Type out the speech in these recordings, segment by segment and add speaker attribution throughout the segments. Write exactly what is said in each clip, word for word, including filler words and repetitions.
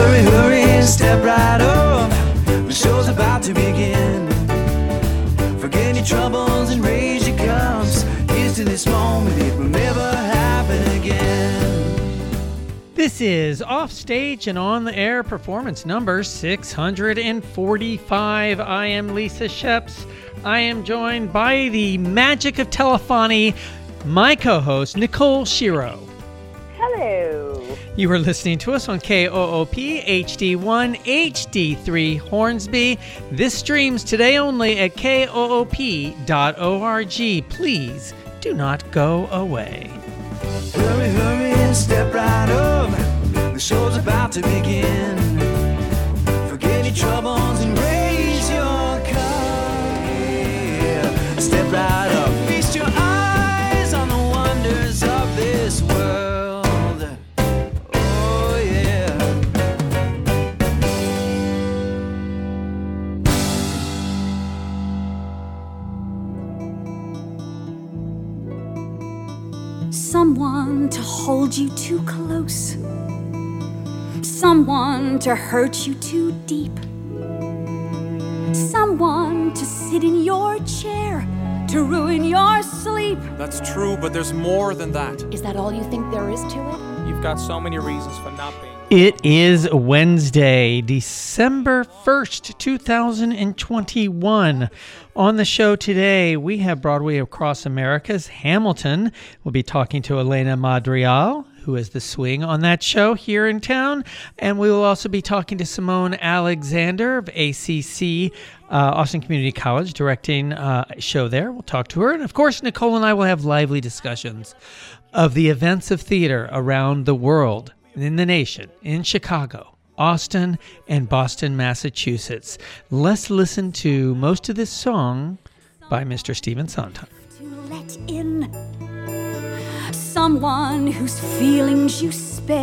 Speaker 1: Hurry, hurry, step right up. The show's about to begin. Forget your troubles and raise your cups. Here's to this moment, it will never happen again.
Speaker 2: This is Offstage and On the Air performance number six hundred forty-five. I am Lisa Sheps. I am joined by the magic of telephony, my co-host, Nicole Shiro.
Speaker 3: Hello.
Speaker 2: You are listening to us on K O O P, H D one, H D three, Hornsby. This streams today only at K O O P dot org. Please do not go away.
Speaker 1: Hurry, hurry, step right up. The show's about to begin. Forget your troubles and raise your cup. Yeah. Step right up. Feast your eyes on the wonders of this world. Oh, yeah.
Speaker 4: Someone to hold you too close. Someone to hurt you too deep. Someone to sit in your chair to ruin your sleep.
Speaker 5: That's true, but there's more than that.
Speaker 6: Is that all you think there is to it?
Speaker 5: You've got so many reasons for not being.
Speaker 2: It is Wednesday, December first, two thousand twenty-one. On the show today, we have Broadway Across America's Hamilton. We'll be talking to Elena Madrigal, who is the swing on that show here in town. And we will also be talking to Simone Alexander of A C C, uh, Austin Community College, directing uh, a show there. We'll talk to her. And of course, Nicole and I will have lively discussions of the events of theater around the world, in the nation, in Chicago, Austin, and Boston, Massachusetts. Let's listen to most of this song by Mister Stephen Sondheim.
Speaker 4: To let in someone whose feelings you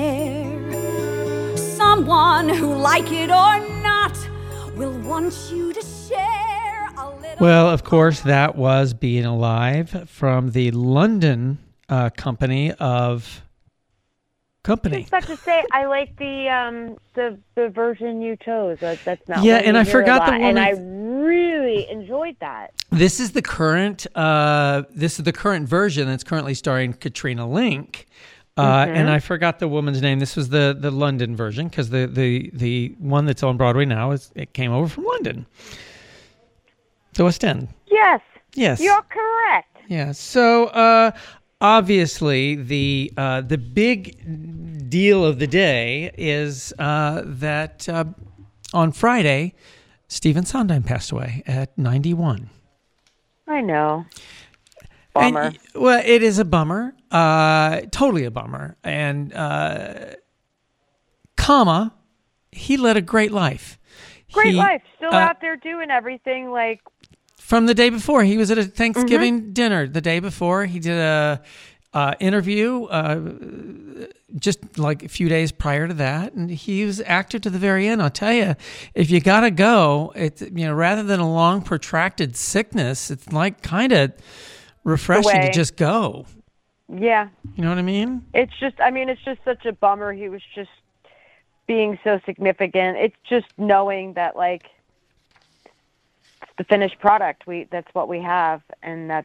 Speaker 4: spare. Someone who, like it or not, will want you to share a little.
Speaker 2: Well, of course, that was Being Alive from the London uh, company of... Company.
Speaker 3: I was about to say, I like the um the the version you chose. That, that's not
Speaker 2: yeah,
Speaker 3: one
Speaker 2: and
Speaker 3: we
Speaker 2: I
Speaker 3: hear
Speaker 2: forgot
Speaker 3: a
Speaker 2: the
Speaker 3: lot,
Speaker 2: woman.
Speaker 3: And I really enjoyed that.
Speaker 2: This is the current. Uh, this is the current version that's currently starring Katrina Link. Uh,
Speaker 3: Mm-hmm.
Speaker 2: And I forgot the woman's name. This was the the London version because the, the the one that's on Broadway now is it came over from London. The West End.
Speaker 3: Yes.
Speaker 2: Yes.
Speaker 3: You're correct.
Speaker 2: Yeah. So uh, obviously the uh, the big deal of the day is uh, that uh, on Friday, Stephen Sondheim passed away at ninety-one.
Speaker 3: I know. Bummer.
Speaker 2: And, well, it is a bummer. Uh, totally a bummer. And uh, comma, he led a great life.
Speaker 3: Great
Speaker 2: He,
Speaker 3: life. Still
Speaker 2: uh,
Speaker 3: out there doing everything like.
Speaker 2: From the day before, he was at a Thanksgiving
Speaker 3: Mm-hmm.
Speaker 2: dinner. The day before, he did a uh, interview uh, just like a few days prior to that, and he was active to the very end. I'll tell you, if you gotta go, it's you know rather than a long protracted sickness, it's like kind of refreshing
Speaker 3: Away.
Speaker 2: to just go.
Speaker 3: Yeah.
Speaker 2: You know what I mean?
Speaker 3: It's just. I mean, it's just such a bummer. He was just being so significant. It's just knowing that like. The finished product, we that's what we have, and that's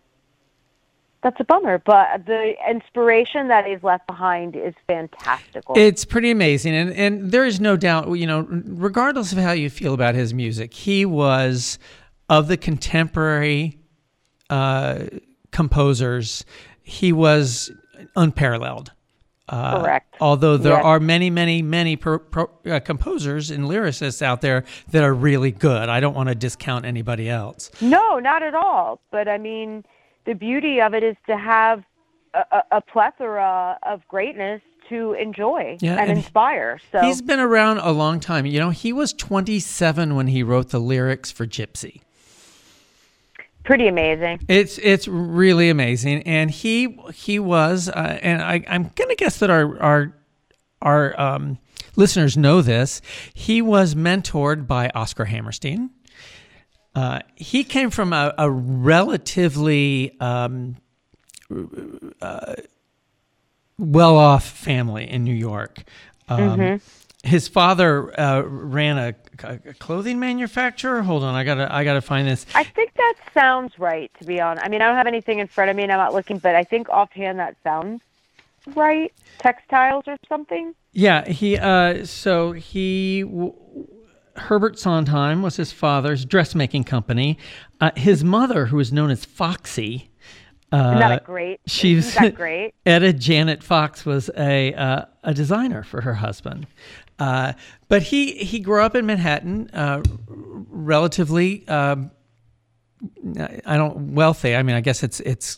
Speaker 3: that's a bummer. But the inspiration that he's left behind is fantastical.
Speaker 2: It's pretty amazing, and and there is no doubt. You know, regardless of how you feel about his music, he was of the contemporary uh, composers. He was unparalleled. Uh,
Speaker 3: Correct.
Speaker 2: Although there
Speaker 3: Yes.
Speaker 2: are many, many, many pro, pro, uh, composers and lyricists out there that are really good. I don't want to discount anybody else.
Speaker 3: No, not at all. But I mean, the beauty of it is to have a, a, a plethora of greatness to enjoy
Speaker 2: Yeah,
Speaker 3: and,
Speaker 2: and
Speaker 3: inspire. So
Speaker 2: He's been around a long time. You know, he was twenty-seven when he wrote the lyrics for Gypsy.
Speaker 3: pretty amazing.
Speaker 2: It's it's really amazing, and he he was, uh, and I, I'm gonna guess that our our our um, listeners know this. He was mentored by Oscar Hammerstein. Uh, he came from a, a relatively um, uh, well-off family in New York. Um,
Speaker 3: Mm-hmm.
Speaker 2: his father uh, ran a, a clothing manufacturer. Hold on, I gotta I gotta find this.
Speaker 3: I think that sounds right, to be honest. I mean, I don't have anything in front of me, and I'm not looking, but I think offhand that sounds right. Textiles or something.
Speaker 2: Yeah, he. Uh, so he. W- Herbert Sondheim was his father's dressmaking company. Uh, his mother, who was known as Foxy. Uh,
Speaker 3: Isn't that great?
Speaker 2: She's
Speaker 3: Isn't that great?
Speaker 2: Etta Janet Fox was a uh, a designer for her husband. Uh, but he, he grew up in Manhattan, uh, relatively, um, I don't wealthy. I mean, I guess it's it's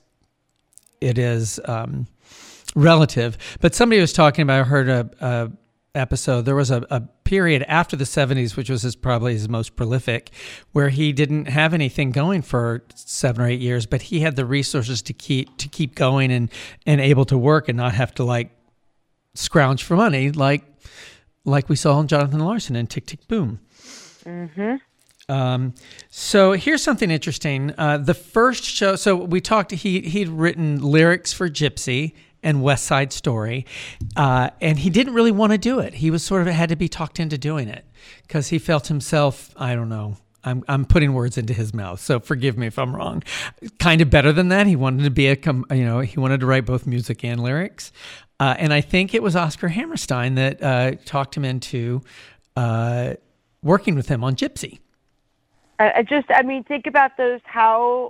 Speaker 2: it is um, relative. But somebody was talking about. I heard a, a episode. There was a, a period after the seventies, which was his probably his most prolific, where he didn't have anything going for seven or eight years, but he had the resources to keep to keep going and and able to work and not have to like scrounge for money, like like we saw in Jonathan Larson in Tick, Tick, Boom.
Speaker 3: Mm-hmm.
Speaker 2: Um, so here's something interesting. Uh, the first show, so we talked, he, he'd written lyrics for Gypsy and West Side Story, uh, and he didn't really want to do it. He was sort of had to be talked into doing it because he felt himself, I don't know, I'm I'm putting words into his mouth, so forgive me if I'm wrong. Kind of better than that. He wanted to be a, you know, he wanted to write both music and lyrics. Uh, and I think it was Oscar Hammerstein that uh, talked him into uh, working with him on Gypsy.
Speaker 3: I just, I mean, think about those, how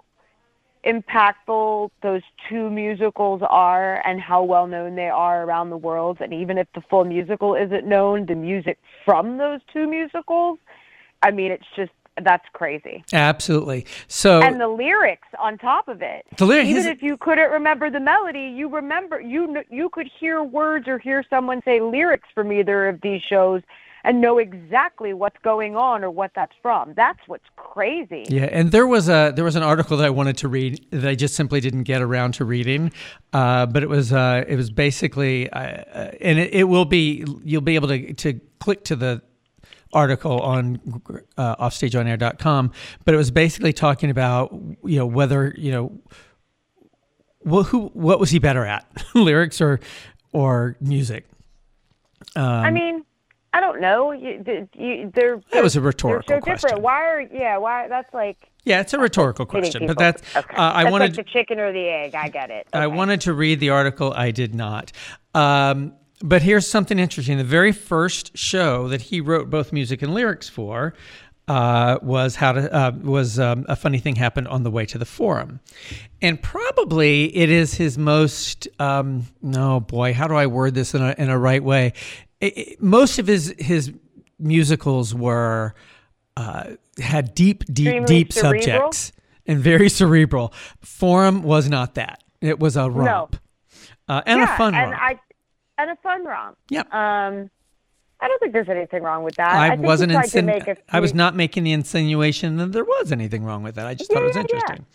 Speaker 3: impactful those two musicals are and how well known they are around the world. And even if the full musical isn't known, the music from those two musicals, I mean, it's just, that's crazy.
Speaker 2: Absolutely. So,
Speaker 3: and the lyrics on top of it.
Speaker 2: The lyrics,
Speaker 3: even
Speaker 2: his,
Speaker 3: if you couldn't remember the melody, you remember you you could hear words or hear someone say lyrics from either of these shows and know exactly what's going on or what that's from. That's what's crazy.
Speaker 2: Yeah, and there was a there was an article that I wanted to read that I just simply didn't get around to reading, uh, but it was uh, it was basically, uh, and it, it will be you'll be able to to click to the article on uh, offstage on air dot com, but it was basically talking about, you know, whether, you know, well, who what was he better at, lyrics or or music? Um,
Speaker 3: I mean, I don't know. You, you, they're,
Speaker 2: that was a rhetorical
Speaker 3: they're so
Speaker 2: question.
Speaker 3: Different. Why are yeah? Why that's like
Speaker 2: yeah, it's a rhetorical question. But that's
Speaker 3: okay.
Speaker 2: uh, I
Speaker 3: that's
Speaker 2: wanted
Speaker 3: like the chicken or the egg. I get it. Okay.
Speaker 2: I wanted to read the article. I did not. Um, But here's something interesting. The very first show that he wrote both music and lyrics for uh, was how to uh, was um, A Funny Thing Happened on the Way to the Forum, and probably it is his most. Um, no, boy, how do I word this in a in a right way? It, it, most of his his musicals were uh, had deep, deep,
Speaker 3: Extremely
Speaker 2: deep
Speaker 3: cerebral?
Speaker 2: subjects and very cerebral. Forum was not that. It was a romp
Speaker 3: No.
Speaker 2: uh, and
Speaker 3: yeah,
Speaker 2: a fun
Speaker 3: and
Speaker 2: romp.
Speaker 3: I, And a fun romp.
Speaker 2: Yep.
Speaker 3: Um, I don't think there's anything wrong with that.
Speaker 2: I,
Speaker 3: I think
Speaker 2: wasn't
Speaker 3: he tried to
Speaker 2: insin-
Speaker 3: make a
Speaker 2: I was
Speaker 3: few-
Speaker 2: not making the insinuation that there was anything wrong with that. I just thought it was
Speaker 3: Yeah, yeah,
Speaker 2: interesting.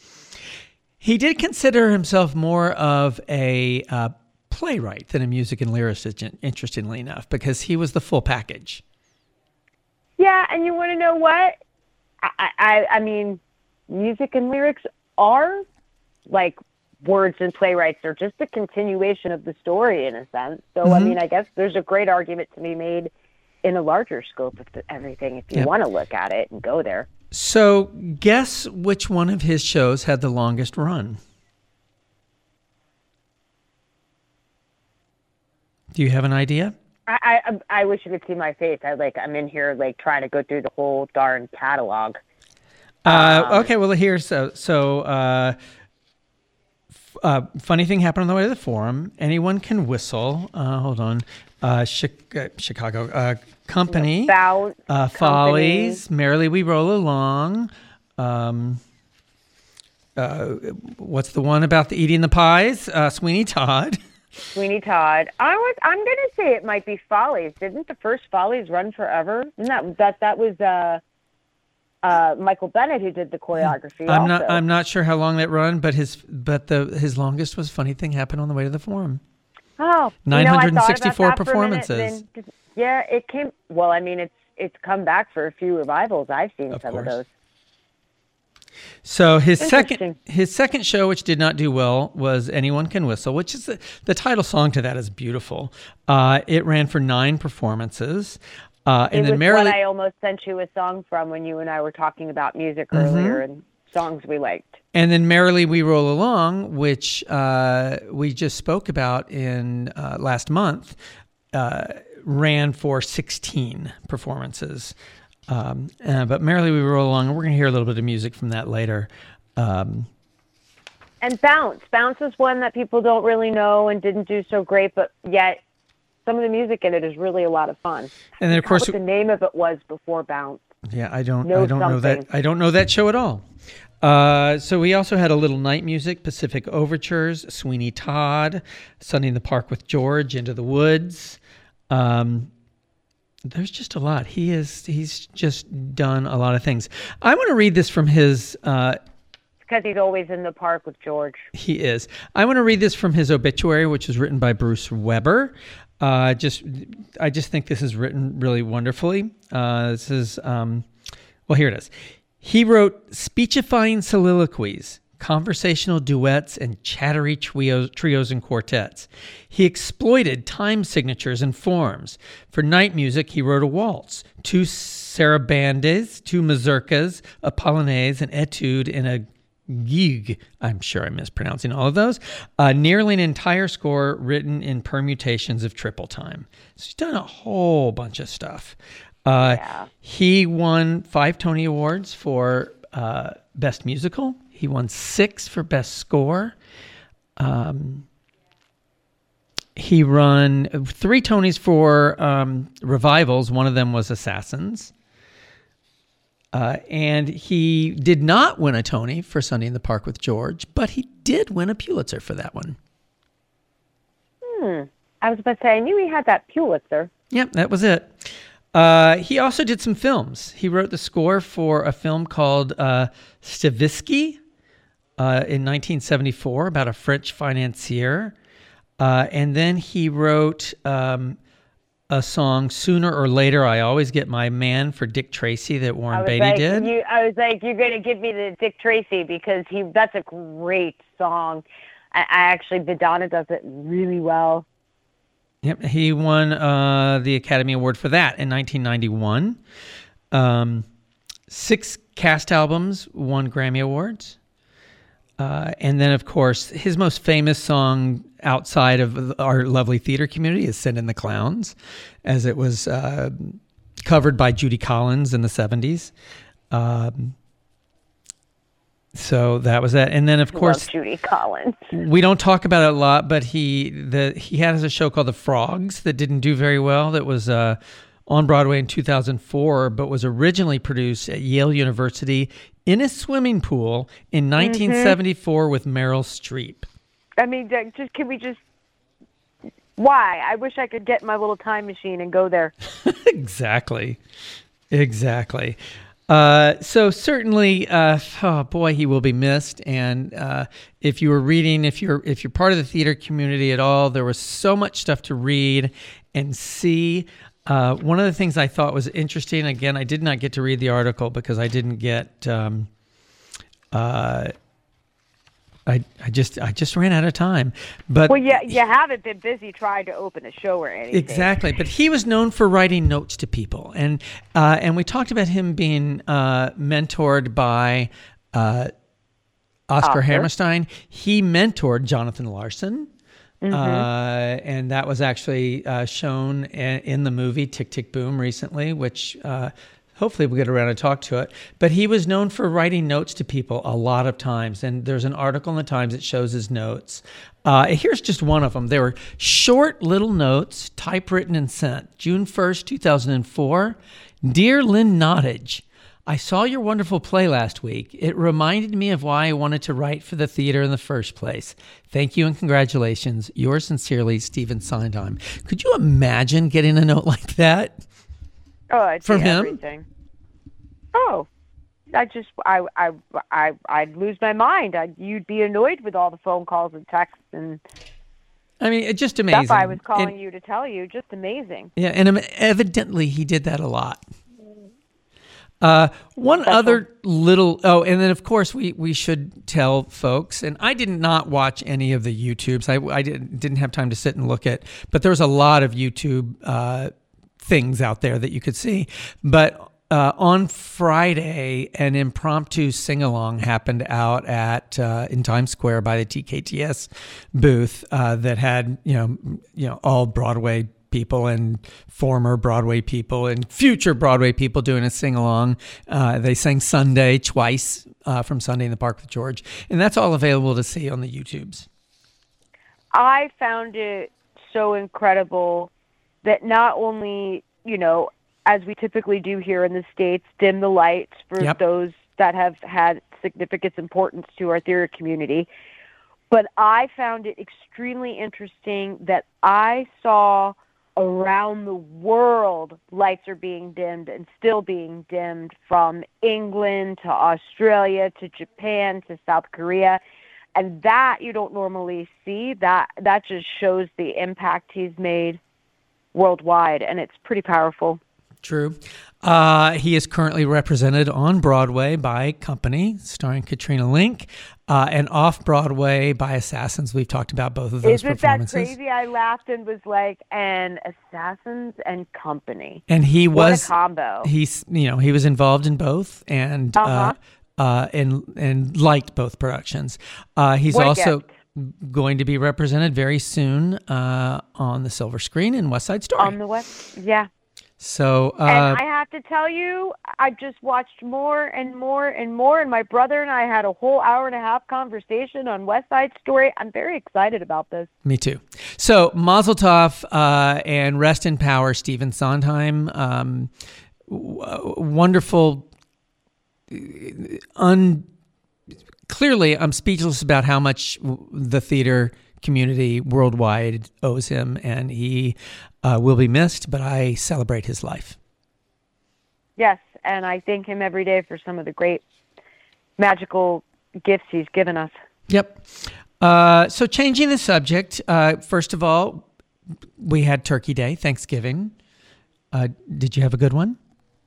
Speaker 2: He did consider himself more of a uh, playwright than a music and lyricist, interestingly enough, because he was the full package.
Speaker 3: Yeah, and you want to know what? I, I, I mean, music and lyrics are like words and playwrights are just a continuation of the story in a sense. So, mm-hmm. I mean, I guess there's a great argument to be made in a larger scope of the, everything if you yep. want to look at it and go there.
Speaker 2: So guess which one of his shows had the longest run? Do you have an idea?
Speaker 3: I, I, I wish you could see my face. I like, I'm in here like trying to go through the whole darn catalog.
Speaker 2: Uh,
Speaker 3: um,
Speaker 2: okay, well, here's so, so, uh, Uh, Funny Thing Happened on the Way to the Forum. Anyone Can Whistle. Uh, hold on. Uh, Chi- Chicago uh, Company.
Speaker 3: About
Speaker 2: uh, Follies. Company. Merrily We Roll Along. Um, uh, what's the one about the eating the pies? Uh, Sweeney Todd.
Speaker 3: Sweeney Todd. I was. I'm going to say it might be Follies. Didn't the first Follies run forever? Isn't that that that was. Uh, Uh, Michael Bennett, who did the choreography.
Speaker 2: I'm
Speaker 3: also.
Speaker 2: not. I'm not sure how long that run, but his but the his longest was Funny Thing Happened on the Way to the Forum.
Speaker 3: Oh,
Speaker 2: nine hundred
Speaker 3: you know,
Speaker 2: sixty-four performances.
Speaker 3: Minute, then, yeah, it came. Well, I mean, it's it's come back for a few revivals. I've seen
Speaker 2: of
Speaker 3: some
Speaker 2: course.
Speaker 3: of those.
Speaker 2: So his second
Speaker 3: Interesting.
Speaker 2: his second show, which did not do well, was Anyone Can Whistle, which is the, the title song to that is beautiful. Uh, it ran for nine performances. Uh, and
Speaker 3: it
Speaker 2: then
Speaker 3: was
Speaker 2: Merrily,
Speaker 3: what I almost sent you a song from when you and I were talking about music
Speaker 2: Mm-hmm.
Speaker 3: earlier and songs we liked.
Speaker 2: and then Merrily We Roll Along, which uh, we just spoke about in uh, last month, uh, ran for sixteen performances. Um, uh, but Merrily We Roll Along, we're going to hear a little bit of music from that later. Um,
Speaker 3: And Bounce. Bounce is one that people don't really know and didn't do so great, but yet some of the music in it is really a lot of fun.
Speaker 2: and then of course,
Speaker 3: What the name of it was before Bounce.
Speaker 2: yeah, I don't,
Speaker 3: Know
Speaker 2: I don't know that,
Speaker 3: something.
Speaker 2: I don't know that show at all. Uh, so we also had a little night music, Pacific Overtures, Sweeney Todd, Sunday in the Park with George, Into the Woods. Um, there's just a lot. He is, he's just done a lot of things. I want to read this from his, uh,
Speaker 3: Because he's always in the park with George.
Speaker 2: He is. I want to read this from his obituary, which was written by Bruce Weber. Uh, just, I just think this is written really wonderfully. Uh, this is, um, well, here it is. He wrote speechifying soliloquies, conversational duets, and chattery trios, trios and quartets. He exploited time signatures and forms. For night music, he wrote a waltz, two sarabandes, two mazurkas, a polonaise, an etude, and a gig. I'm sure I'm mispronouncing all of those. Uh, nearly an entire score written in permutations of triple time. So he's done a whole bunch of stuff. Uh,
Speaker 3: Yeah.
Speaker 2: He won five Tony Awards for uh, Best Musical. He won six for Best Score. Um, he won three Tonys for um, revivals. One of them was Assassins. Uh, and he did not win a Tony for Sunday in the Park with George, but he did win a Pulitzer for that one.
Speaker 3: Hmm. I was about to say, I knew he had that Pulitzer.
Speaker 2: Yep, that was it. Uh, he also did some films. He wrote the score for a film called uh, Stavisky uh, in nineteen seventy-four about a French financier. Uh, and then he wrote um, a song, Sooner or Later, I Always Get My Man, for Dick Tracy that
Speaker 3: I
Speaker 2: Warren
Speaker 3: was
Speaker 2: Beatty
Speaker 3: like,
Speaker 2: did.
Speaker 3: You, I was like, you're going to give me the Dick Tracy because he that's a great song. I, I actually, Madonna does it really well.
Speaker 2: Yep, he won uh, the Academy Award for that in nineteen ninety-one. Um, six cast albums won Grammy Awards. Uh, and then, of course, his most famous song outside of our lovely theater community is Send in the Clowns, as it was uh, covered by Judy Collins in the seventies. Um, so that was that. And then, of course,
Speaker 3: Love Judy Collins.
Speaker 2: we don't talk about it a lot, but he the he has a show called The Frogs that didn't do very well. That was uh, on Broadway in two thousand four, but was originally produced at Yale University in a swimming pool in nineteen seventy-four with Meryl Streep.
Speaker 3: I mean, Dick, just can we just? Why? I wish I could get in my little time machine and go there.
Speaker 2: Exactly, exactly. Uh, so certainly, uh, oh boy, he will be missed. And uh, if you were reading, if you're if you're part of the theater community at all, there was so much stuff to read and see. Uh, one of the things I thought was interesting, again, I did not get to read the article because I didn't get. Um, uh, I I just I just ran out of time. But
Speaker 3: Well, yeah, you haven't been busy trying to open a show or anything.
Speaker 2: exactly, but he was known for writing notes to people, and uh, and we talked about him being uh, mentored by uh, Oscar
Speaker 3: Oscar.
Speaker 2: Hammerstein. He mentored Jonathan Larson,
Speaker 3: Mm-hmm.
Speaker 2: uh, and that was actually uh, shown in, in the movie Tick Tick Boom recently, which. Uh, Hopefully we'll get around to talk to it. But he was known for writing notes to people a lot of times. And there's an article in the Times that shows his notes. Uh, here's just one of them. They were short little notes, typewritten and sent. June first, two thousand four. Dear Lynn Nottage, I saw your wonderful play last week. It reminded me of why I wanted to write for the theater in the first place. Thank you and congratulations. Yours sincerely, Stephen Sondheim. Could you imagine getting a note like that?
Speaker 3: Oh, I'd
Speaker 2: From
Speaker 3: see
Speaker 2: him?
Speaker 3: everything. Oh, I just, I, I, I, I'd lose my mind. I'd, you'd be annoyed with all the phone calls and texts and
Speaker 2: I mean, it's just amazing.
Speaker 3: stuff I was calling
Speaker 2: And-
Speaker 3: you to tell you. Just amazing.
Speaker 2: Yeah, and um, evidently he did that a lot. Uh, one
Speaker 3: Special.
Speaker 2: other little, oh, and then of course we, we should tell folks, and I did not watch any of the YouTubes. I, I didn't, didn't have time to sit and look at, but there was a lot of YouTube uh, things out there that you could see. But uh, on Friday, an impromptu sing-along happened out at uh, in Times Square by the T K T S booth uh, that had, you know, you know, all Broadway people and former Broadway people and future Broadway people doing a sing-along. Uh, they sang Sunday twice uh, from Sunday in the Park with George. And that's all available to see on the YouTubes.
Speaker 3: I found it so incredible that not only, you know, as we typically do here in the States, dim the lights for
Speaker 2: Yep.
Speaker 3: those that have had significant importance to our theater community, but I found it extremely interesting that I saw around the world lights are being dimmed and still being dimmed, from England to Australia to Japan to South Korea. And that you don't normally see. That that just shows the impact he's made worldwide, and it's pretty powerful.
Speaker 2: True. Uh, he is currently represented on Broadway by Company, starring Katrina Link, uh, and off Broadway by Assassins. We've talked about both of those
Speaker 3: Isn't that
Speaker 2: performances.
Speaker 3: crazy? I laughed and was like, and Assassins and Company.
Speaker 2: And he
Speaker 3: What
Speaker 2: was
Speaker 3: a combo.
Speaker 2: He's you know he was involved in both and
Speaker 3: Uh-huh.
Speaker 2: uh, uh, and and liked both productions. Uh, he's
Speaker 3: What a
Speaker 2: also
Speaker 3: gift.
Speaker 2: going to be represented very soon uh, on the silver screen in West Side Story.
Speaker 3: On the West, yeah.
Speaker 2: so uh,
Speaker 3: And I have to tell you, I just watched more and more and more, and my brother and I had a whole hour and a half conversation on West Side Story. I'm very excited about this.
Speaker 2: me too. So Mazel Tov uh, and rest in power, Stephen Sondheim. Um, w- wonderful. Un clearly, I'm speechless about how much w- the theater community worldwide owes him, and he uh, will be missed. But I celebrate his life.
Speaker 3: Yes, and I thank him every day for some of the great magical gifts he's given us.
Speaker 2: Yep. Uh, so changing the subject. Uh, first of all, we had Turkey Day, Thanksgiving. Uh, did you have a good one?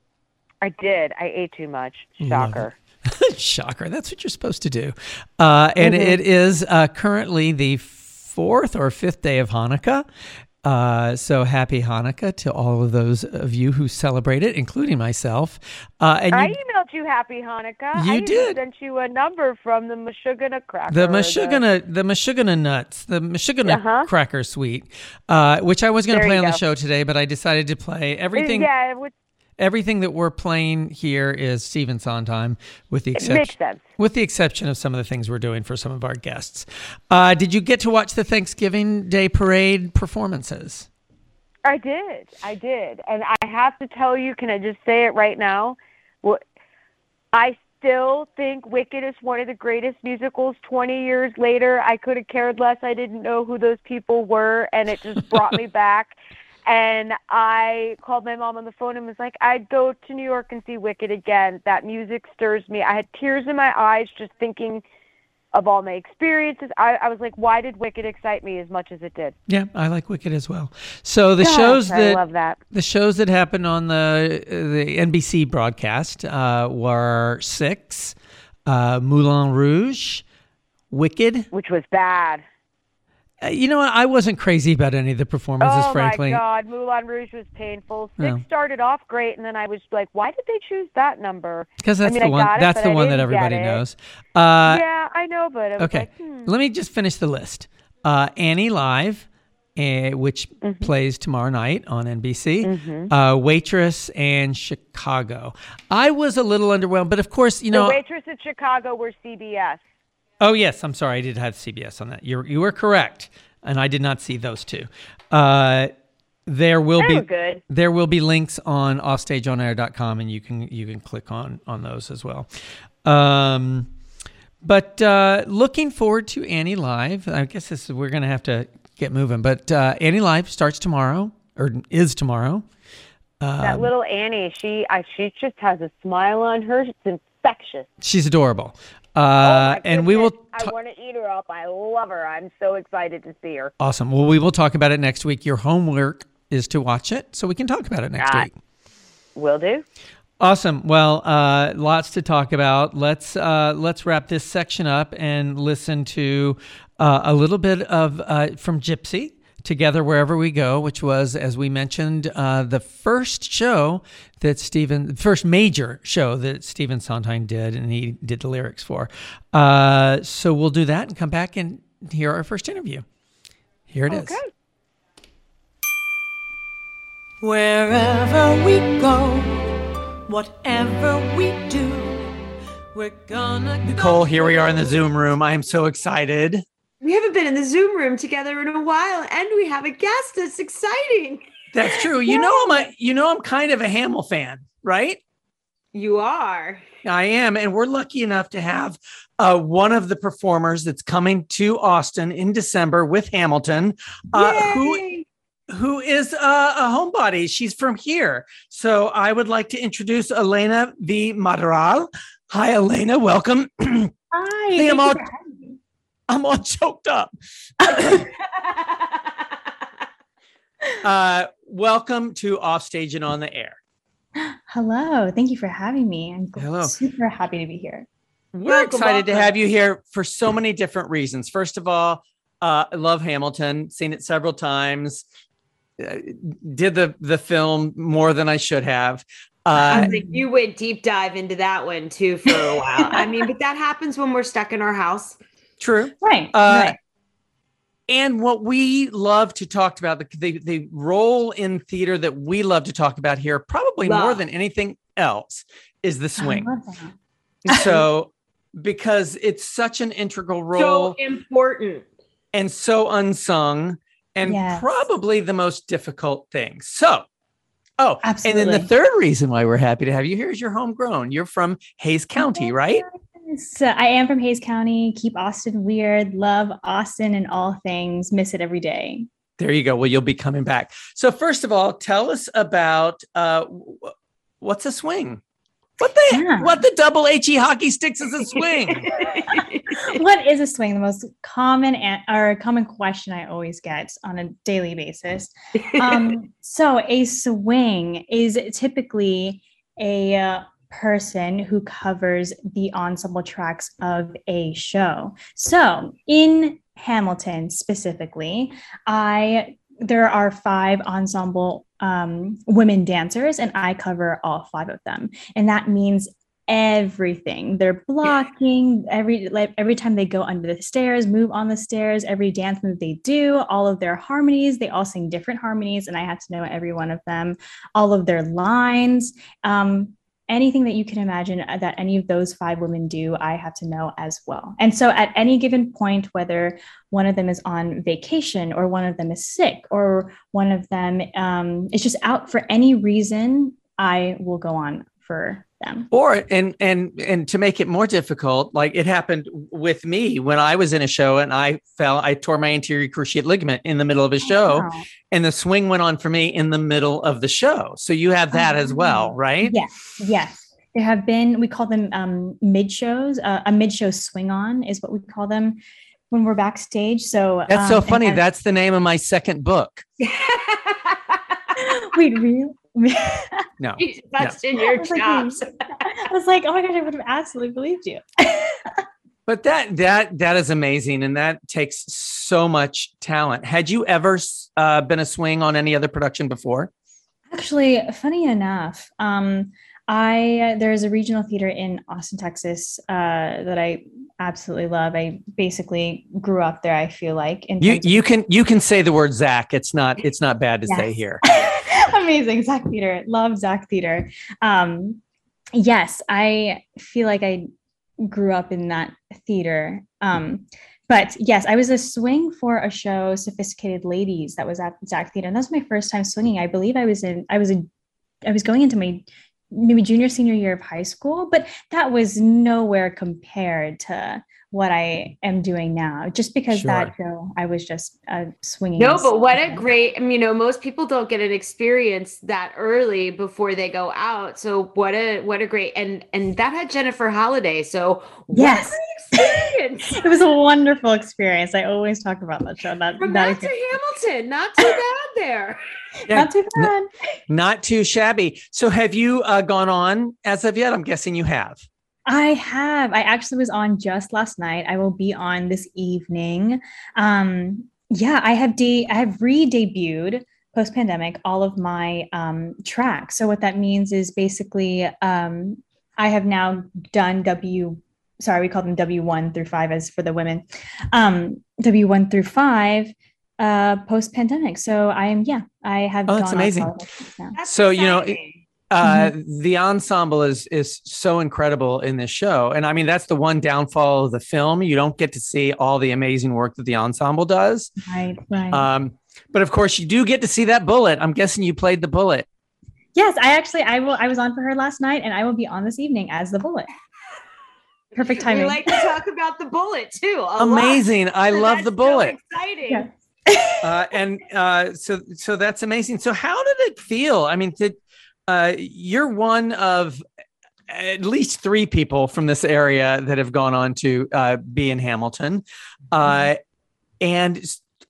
Speaker 3: I did. I ate too much. Shocker.
Speaker 2: Shocker. That's what you're supposed to do. Uh, and it is uh, currently the fourth or fifth day of Hanukkah. Uh, so happy Hanukkah to all of those of you who celebrate it, including myself. Uh, and
Speaker 3: I
Speaker 2: you,
Speaker 3: emailed you Happy Hanukkah.
Speaker 2: You
Speaker 3: I even
Speaker 2: did.
Speaker 3: sent you a number from the Meshuggah cracker.
Speaker 2: the
Speaker 3: or
Speaker 2: Meshuggah, the Meshuggah nuts, the Meshuggah
Speaker 3: Uh-huh.
Speaker 2: cracker suite, uh, which I was going to
Speaker 3: There
Speaker 2: play
Speaker 3: you
Speaker 2: on the
Speaker 3: go.
Speaker 2: show today, but I decided to play everything.
Speaker 3: Yeah, it would,
Speaker 2: Everything that we're playing here is Stephen Sondheim, with the
Speaker 3: it makes
Speaker 2: exception
Speaker 3: sense.
Speaker 2: with the exception of some of the things we're doing for some of our guests. Uh, did you get to watch the Thanksgiving Day Parade performances?
Speaker 3: I did. I did. And I have to tell you, can I just say it right now? Well, I still think Wicked is one of the greatest musicals twenty years later. I could have cared less. I didn't know who those people were, and it just brought me back. And I called my mom on the phone and was like, I'd go to New York and see Wicked again. That music stirs me. I had tears in my eyes just thinking of all my experiences. I, I was like, why did Wicked excite me as much as it did?
Speaker 2: Yeah, I like Wicked as well. So the
Speaker 3: Gosh,
Speaker 2: shows
Speaker 3: I
Speaker 2: that
Speaker 3: love that.
Speaker 2: the shows that happened on the the N B C broadcast uh, were Six, uh, Moulin Rouge, Wicked.
Speaker 3: Which was bad.
Speaker 2: Uh, you know what? I wasn't crazy about any of the performances,
Speaker 3: Oh,
Speaker 2: frankly.
Speaker 3: my God. Moulin Rouge was painful. Six
Speaker 2: No.
Speaker 3: started off great, and then I was like, why did they choose that number?
Speaker 2: Because that's
Speaker 3: I mean,
Speaker 2: the
Speaker 3: I
Speaker 2: one.
Speaker 3: got it,
Speaker 2: That's
Speaker 3: but
Speaker 2: the
Speaker 3: I
Speaker 2: one that
Speaker 3: didn't get
Speaker 2: everybody
Speaker 3: it.
Speaker 2: knows. Uh,
Speaker 3: yeah, I know, but I was
Speaker 2: okay,
Speaker 3: like, hmm.
Speaker 2: let me just finish the list. Uh, Annie Live, uh, which
Speaker 3: Mm-hmm.
Speaker 2: plays tomorrow night on N B C. Uh, Waitress and Chicago. I was a little underwhelmed, but of course, you know.
Speaker 3: The Waitress at Chicago were C B S.
Speaker 2: Oh yes, I'm sorry, I did have C B S on that. You you were correct, and I did not see those two. Uh, there will
Speaker 3: They
Speaker 2: be
Speaker 3: were good.
Speaker 2: there will be links on offstage on air dot com, and you can you can click on on those as well. Um, but uh, looking forward to Annie Live. I guess this is, we're going to have to get moving. But uh, Annie Live starts tomorrow, or is tomorrow.
Speaker 3: That little Annie, she I, she just has a smile on her. It's infectious.
Speaker 2: She's adorable. Uh,
Speaker 3: Oh, my
Speaker 2: and we will.
Speaker 3: goodness. I want to eat her up. I love her. I'm so excited to see her.
Speaker 2: Awesome. Well, we will talk about it next week. Your homework is to watch it, so we can talk about it next
Speaker 3: Ah.
Speaker 2: week.
Speaker 3: Will do.
Speaker 2: Awesome. Well, uh, lots to talk about. Let's uh, let's wrap this section up and listen to uh, a little bit of uh, from Gypsy, Together Wherever We Go, which was, as we mentioned, uh, the first show that Stephen, first major show that Stephen Sondheim did, and he did the lyrics for. Uh, so we'll do that and come back and hear our first interview. Here it
Speaker 3: Okay.
Speaker 2: is.
Speaker 7: Wherever we go, whatever we do, we're gonna
Speaker 2: Nicole, here we are in the Zoom room. I am so excited.
Speaker 8: We haven't been in the Zoom room together in a while, and we have a guest. That's exciting.
Speaker 2: That's true. You know, I'm a, you know, I'm kind of a Hamill fan, right?
Speaker 8: You are.
Speaker 2: I am. And we're lucky enough to have uh, one of the performers that's coming to Austin in December with Hamilton, uh, who, who is a, a homebody. She's from here. So I would like to introduce Elena V. Madral. Hi, Elena. Welcome.
Speaker 9: Hi.
Speaker 2: Hey, I'm all, I'm all choked up. uh, welcome to Offstage and on the Air.
Speaker 9: Hello. Thank you for having me. I'm
Speaker 2: Hello.
Speaker 9: super happy to be here.
Speaker 2: We're
Speaker 8: Welcome,
Speaker 2: excited to
Speaker 8: welcome.
Speaker 2: have you here for so many different reasons. First of all, uh, I love Hamilton, seen it several times, uh, did the, the film more than I should have.
Speaker 8: I
Speaker 2: Uh,
Speaker 8: think you went deep dive into that one too for a while. I mean, but that happens when we're stuck in our house.
Speaker 2: true.
Speaker 9: Right.
Speaker 2: Uh,
Speaker 9: right.
Speaker 2: And what we love to talk about, the, the, the role in theater that we love to talk about here, probably
Speaker 8: Love.
Speaker 2: more than anything else, is the swing.
Speaker 9: I love that.
Speaker 2: So, because it's such an integral role
Speaker 8: So important.
Speaker 2: and so unsung and
Speaker 9: Yes.
Speaker 2: probably the most difficult thing. So, oh, and then the
Speaker 9: Absolutely.
Speaker 2: third reason why we're happy to have you here is you're homegrown. You're from Hayes County, right?
Speaker 9: So I am from Hayes County. Keep Austin weird. Love Austin and all things. Miss it every day.
Speaker 2: There you go. Well, you'll be coming back. So first of all, tell us about uh, w- what's a swing? What the
Speaker 9: Yeah.
Speaker 2: what the double H E hockey sticks is a swing?
Speaker 9: What is a swing? The most common an- or common question I always get on a daily basis. Um, so a swing is typically a uh, person who covers the ensemble tracks of a show. So in Hamilton specifically, I there are five ensemble um, women dancers, and I cover all five of them. And that means everything. They're blocking every like every time they go under the stairs, move on the stairs, every dance move they do, all of their harmonies. They all sing different harmonies, and I have to know every one of them, all of their lines. Um, anything that you can imagine that any of those five women do, I have to know as well. And so at any given point, whether one of them is on vacation or one of them is sick or one of them um, is just out for any reason, I will go on for them.
Speaker 2: Or and and and to make it more difficult, like it happened with me when I was in a show and I fell, I tore my anterior cruciate ligament in the middle of a show,
Speaker 9: Wow.
Speaker 2: and the swing went on for me in the middle of the show. So you have that as well, right?
Speaker 9: Yes, yes. There have been, we call them um, mid shows. Uh, a mid show swing on is what we call them when we're backstage. So
Speaker 2: That's so
Speaker 9: um,
Speaker 2: funny.
Speaker 9: and-
Speaker 2: That's the name of my second book.
Speaker 9: wait, real?
Speaker 2: No.
Speaker 8: He's busting your
Speaker 9: I was like,
Speaker 8: chops.
Speaker 9: I was like, oh my gosh, I would have absolutely believed you.
Speaker 2: But that that that is amazing, and that takes so much talent. Had you ever uh, been a swing on any other production before?
Speaker 9: Actually, funny enough, um, I there's a regional theater in Austin, Texas, uh, that I absolutely love. I basically grew up there. I feel like in
Speaker 2: You
Speaker 9: terms of-
Speaker 2: you can you can say the word Zach. It's not it's not bad to
Speaker 9: Yes.
Speaker 2: say here.
Speaker 9: Amazing. Zach Theater. Love Zach Theater. Um, yes, I feel like I grew up in that theater. Um, but yes, I was a swing for a show, Sophisticated Ladies, that was at Zach Theater. And that was my first time swinging. I believe I was in, I was a, I was going into my maybe junior, senior year of high school, but that was nowhere compared to what I am doing now, just because
Speaker 2: Sure.
Speaker 9: that show, I was just uh, swinging.
Speaker 8: No,
Speaker 9: as-
Speaker 8: but what a great, I mean, you know, most people don't get an experience that early before they go out. So what a, what a great, and, and that had Jennifer Holliday. So what
Speaker 9: Yes.
Speaker 8: a great experience.
Speaker 9: It was a wonderful experience. I always talk about that show. That,
Speaker 8: From
Speaker 9: that
Speaker 8: that to Hamilton, not too bad there.
Speaker 2: Yeah,
Speaker 9: Not too bad.
Speaker 2: n- not too shabby. So have you uh, gone on as of yet? I'm guessing you have.
Speaker 9: I have. I actually was on just last night. I will be on this evening. Um, yeah, I have de- I have re-debuted post-pandemic all of my um, tracks. So what that means is basically um, I have now done W. Sorry, we call them W one through five as for the women. Um, W one through five uh, post-pandemic. So I am. Yeah, I have.
Speaker 2: Oh, that's
Speaker 9: gone on
Speaker 2: amazing.
Speaker 9: all of those now.
Speaker 8: That's
Speaker 2: So, you know,
Speaker 8: exciting.
Speaker 2: Uh, the ensemble is is so incredible in this show, and I mean that's the one downfall of the film. You don't get to see all the amazing work that the ensemble does.
Speaker 9: Right, right.
Speaker 2: Um, but of course, you do get to see that bullet. I'm guessing you played the bullet.
Speaker 9: Yes, I actually I will. I was on for her last night, and I will be on this evening as the bullet. Perfect
Speaker 8: We
Speaker 9: timing.
Speaker 8: like to talk about the bullet too. a lot.
Speaker 2: Amazing! I
Speaker 8: So
Speaker 2: love
Speaker 8: that's
Speaker 2: the bullet.
Speaker 8: So exciting.
Speaker 9: Yeah.
Speaker 2: uh, and uh, so so that's amazing. So how did it feel? I mean, did uh, you're one of at least three people from this area that have gone on to uh, be in Hamilton, uh, and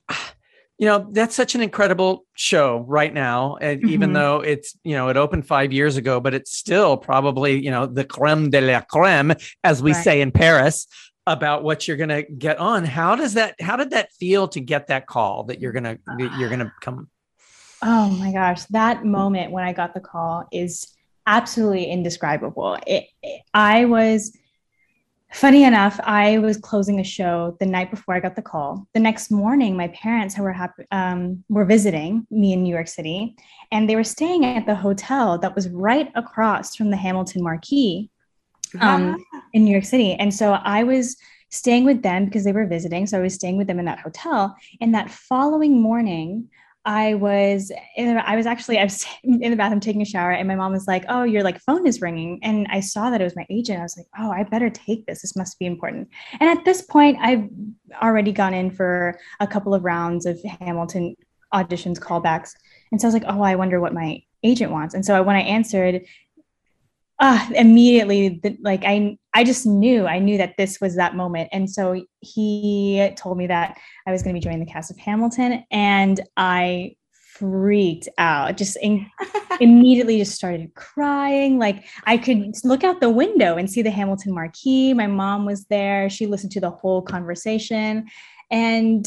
Speaker 2: you know that's such an incredible show right now. And even
Speaker 9: Mhm.
Speaker 2: though it's you know it opened five years ago, but it's still probably you know the creme de la creme, as we
Speaker 9: Right.
Speaker 2: say in Paris, about what you're going to get on. How does that, how did that feel to get that call that you're going to, that you're going to come?
Speaker 9: Oh my gosh, that moment when I got the call is absolutely indescribable. It, it- I was, funny enough, I was closing a show the night before I got the call. The next morning, my parents who were happy, um, were visiting me in New York City, and they were staying at the hotel that was right across from the Hamilton Marquee um, in New York City. And so I was staying with them because they were visiting. So I was staying with them in that hotel. And that following morning, I was in the, I was actually I was in the bathroom taking a shower, and my mom was like, "Oh, your like phone is ringing," and I saw that it was my agent. I was like, "Oh, I better take this. This must be important." And at this point, I've already gone in for a couple of rounds of Hamilton auditions, callbacks, and so I was like, "Oh, I wonder what my agent wants." And so when I answered, uh, immediately, the, like I I just knew I knew that this was that moment, and so he told me that I was going to be joining the cast of Hamilton, and I freaked out. Just in, immediately just started crying. Like I could look out the window and see the Hamilton Marquee. My mom was there. She listened to the whole conversation, and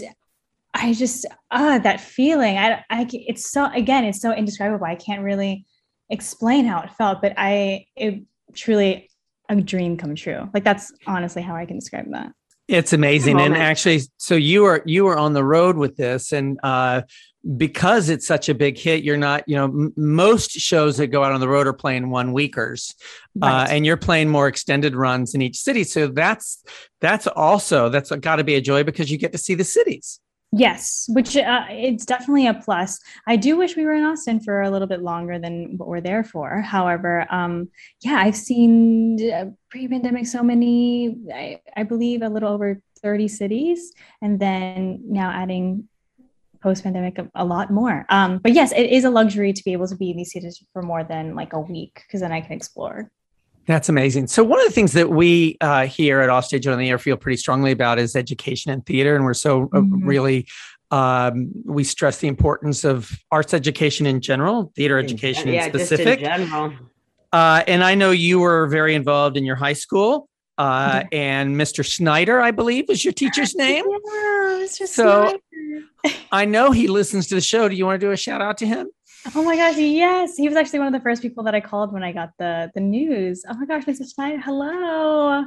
Speaker 9: I just ah that feeling. I I it's so again it's so indescribable. I can't really explain how it felt, but I it truly a dream come true. Like that's honestly how I can describe that.
Speaker 2: It's amazing. And actually, so you are, you were on the road with this, and uh, because it's such a big hit, you're not, you know, m- most shows that go out on the road are playing one weekers,
Speaker 9: Right.
Speaker 2: uh, and you're playing more extended runs in each city. So that's, that's also, that's got to be a joy because you get to see the cities.
Speaker 9: Yes, which uh, it's definitely a plus. I do wish we were in Austin for a little bit longer than what we're there for. However, um, yeah, I've seen uh, pre-pandemic so many, I, I believe a little over thirty cities, and then now adding post-pandemic a, a lot more. Um, but yes, it is a luxury to be able to be in these cities for more than like a week, because then I can explore.
Speaker 2: That's amazing. So one of the things that we uh, here at Offstage on the Air feel pretty strongly about is education and theater. And we're so uh,
Speaker 9: Mhm.
Speaker 2: really, um, we stress the importance of arts education in general, theater education
Speaker 8: yeah,
Speaker 2: in specific.
Speaker 8: Just in general.
Speaker 2: Uh, and I know you were very involved in your high school. Uh, and Mister Snyder, I believe, was your teacher's name.
Speaker 9: Yeah, Mister
Speaker 2: So-
Speaker 9: Snyder.
Speaker 2: I know he listens to the show. Do you want to do a shout out to him?
Speaker 9: Oh my gosh, yes. He was actually one of the first people that I called when I got the the news. Oh my gosh, Mister Snyder, hello.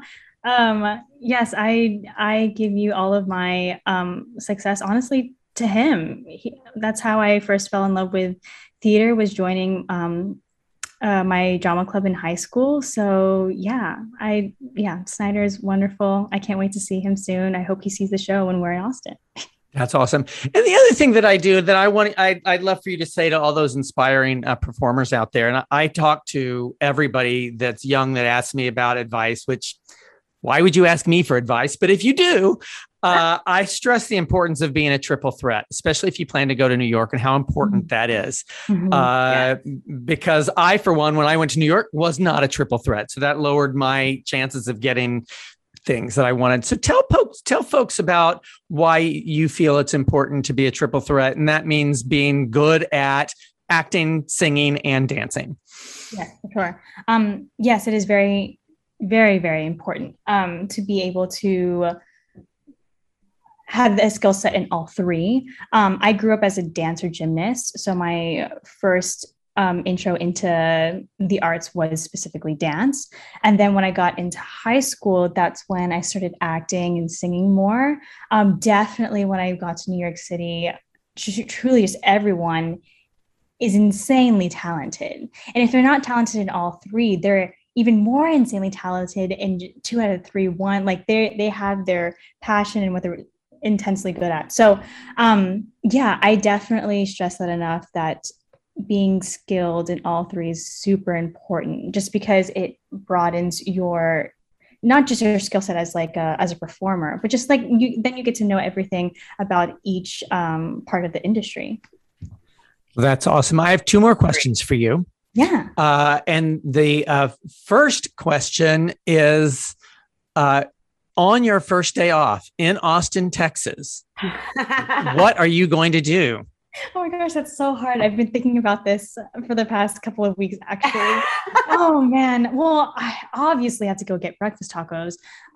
Speaker 9: Um, yes, I I give you all of my um success honestly to him. He, that's how I first fell in love with theater, was joining um uh, my drama club in high school. So yeah, I yeah, Snyder is wonderful. I can't wait to see him soon. I hope he sees the show when we're in Austin.
Speaker 2: That's awesome. And the other thing that I do that I want, I, I'd love for you to say to all those inspiring uh, performers out there. And I, I talk to everybody that's young that asks me about advice, which why would you ask me for advice? But if you do, uh, I stress the importance of being a triple threat, especially if you plan to go to New York, and how important that is.
Speaker 9: Mhm.
Speaker 2: Uh, because I, for one, when I went to New York, was not a triple threat. So that lowered my chances of getting things that I wanted. So tell folks, tell folks about why you feel it's important to be a triple threat. And that means being good at acting, singing, and dancing.
Speaker 9: Yes, for sure. Um, yes, it is very, very, very important um, to be able to have the skill set in all three. Um, I grew up as a dancer gymnast. So my first um, intro into the arts was specifically dance. And then when I got into high school, that's when I started acting and singing more. Um, definitely when I got to New York City, tr- truly just everyone is insanely talented. And if they're not talented in all three, they're even more insanely talented in two out of three, one, like they they have their passion and what they're intensely good at. So um, yeah, I definitely stress that enough, that being skilled in all three is super important, just because it broadens your, not just your skill set as like a, as a performer, but just like you, then you get to know everything about each um, part of the industry.
Speaker 2: That's awesome. I have two more questions for you.
Speaker 9: Yeah.
Speaker 2: Uh, and the uh, first question is, uh, on your first day off in Austin, Texas, what are you going to do?
Speaker 9: Oh my gosh, that's so hard. I've been thinking about this for the past couple of weeks, actually. Oh man. Well, I obviously have to go get breakfast tacos.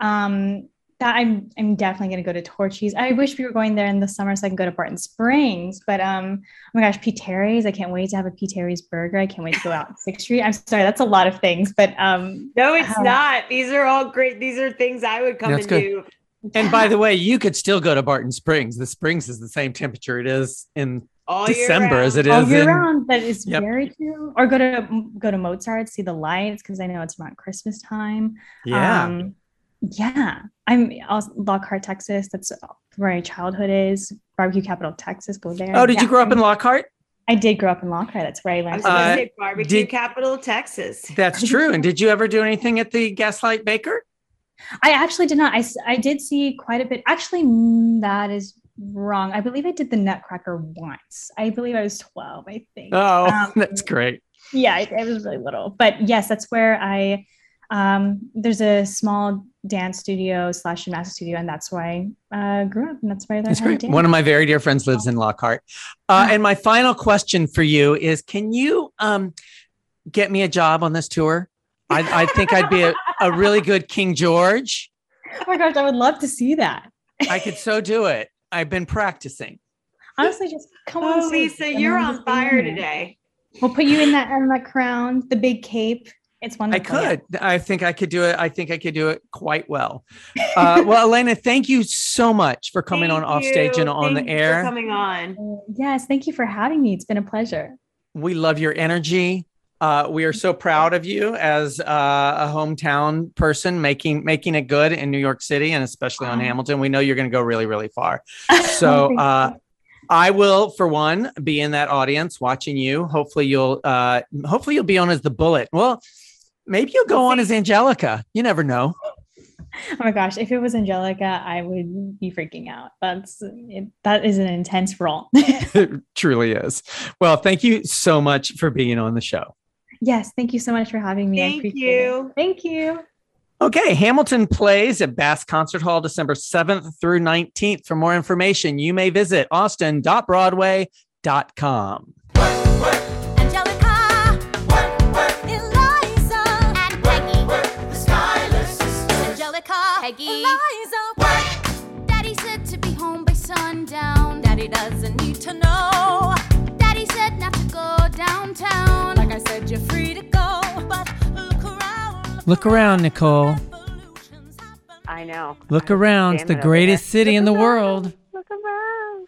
Speaker 9: Um, that I'm I'm definitely going to go to Torchy's. I wish we were going there in the summer so I can go to Barton Springs. But um, oh my gosh, P. Terry's. I can't wait to have a P. Terry's burger. I can't wait to go out sixth Street. I'm sorry, that's a lot of things. But um,
Speaker 8: no, it's
Speaker 9: um,
Speaker 8: not. These are all great. These are things I would come
Speaker 2: That's
Speaker 8: and
Speaker 2: good.
Speaker 8: do.
Speaker 2: And by the way, you could still go to Barton Springs. The Springs is the same temperature it is in
Speaker 8: all year
Speaker 2: December
Speaker 8: round.
Speaker 2: as it is
Speaker 9: all year
Speaker 2: in
Speaker 9: round. That is
Speaker 2: Yep.
Speaker 9: very true. Or go to go to Mozart, see the lights, because I know it's around Christmas time.
Speaker 2: Yeah.
Speaker 9: Um, yeah, I'm also Lockhart, Texas. That's where my childhood is. Barbecue capital of Texas. Go there.
Speaker 2: Oh, did
Speaker 9: Yeah.
Speaker 2: you grow up in Lockhart?
Speaker 9: I did grow up in Lockhart. That's where I
Speaker 8: I
Speaker 9: learned.
Speaker 8: was going to
Speaker 2: Uh,
Speaker 8: say barbecue
Speaker 2: did-
Speaker 8: capital of Texas.
Speaker 2: That's true. And did you ever do anything at the Gaslight Baker?
Speaker 9: I actually did not. I, s- I did see quite a bit. Actually, mm, that is wrong. I believe I did the Nutcracker once. I believe I was twelve, I think.
Speaker 2: Oh,
Speaker 9: Um,
Speaker 2: that's great.
Speaker 9: Yeah, I, I was really little. But yes, that's where I, um, there's a small dance studio slash gymnastics studio, and that's where I uh, grew up, and that's where I learned
Speaker 2: That's
Speaker 9: how to
Speaker 2: great.
Speaker 9: dance.
Speaker 2: One of my very dear friends lives in Lockhart. Uh, and my final question for you is, can you um, get me a job on this tour? I, I think I'd be a, a really good King George.
Speaker 9: Oh my gosh, I would love to see that.
Speaker 2: I could so do it. I've been practicing.
Speaker 9: Honestly, just come on.
Speaker 8: Oh,
Speaker 9: stage,
Speaker 8: Lisa,
Speaker 9: and
Speaker 8: you're
Speaker 9: then
Speaker 8: on
Speaker 9: just be
Speaker 8: fire
Speaker 9: in there.
Speaker 8: today.
Speaker 9: We'll put you in that in that crown, the big cape. It's
Speaker 2: I
Speaker 9: wonderful.
Speaker 2: could. I think I could do it. I think I could do it quite well. Uh, well, Elena, thank you so much for coming
Speaker 8: Thank
Speaker 2: on off stage
Speaker 8: you.
Speaker 2: and on
Speaker 8: Thank
Speaker 2: the
Speaker 8: you for
Speaker 2: air.
Speaker 8: coming on.
Speaker 9: Uh, Yes, thank you for having me. It's been a pleasure.
Speaker 2: We love your energy. Uh, we are so proud of you as uh, a hometown person making making it good in New York City and especially on
Speaker 9: Wow.
Speaker 2: Hamilton. We know you're going to go really, really far. So
Speaker 9: Thank
Speaker 2: uh,
Speaker 9: you.
Speaker 2: I will, for one, be in that audience watching you. Hopefully you'll uh, hopefully you'll be on as the Bullet. Well, maybe you'll go on as Angelica. You never know.
Speaker 9: Oh my gosh, if it was Angelica, I would be freaking out. That's it, that is an intense role.
Speaker 2: It truly is. Well, thank you so much for being on the show.
Speaker 9: Yes, thank you so much for having me. I
Speaker 8: Thank
Speaker 9: appreciate
Speaker 8: you.
Speaker 9: it. Thank you.
Speaker 2: Okay, Hamilton plays at Bass Concert Hall December seventh through nineteenth. For more information, you may visit austin dot broadway dot com.
Speaker 4: Angelica, Eliza, and Peggy, the Schuyler sisters. Angelica, Peggy, Eliza. Daddy said to be home by sundown. Daddy doesn't need to know. Daddy said not to go downtown. Like I said, you're free to go, but look around.
Speaker 2: Look around, Nicole.
Speaker 3: I know.
Speaker 2: Look
Speaker 3: I was
Speaker 2: around. It's the
Speaker 3: standing over
Speaker 2: greatest
Speaker 3: there.
Speaker 2: city in the
Speaker 3: Look around.
Speaker 2: world.
Speaker 3: Look around.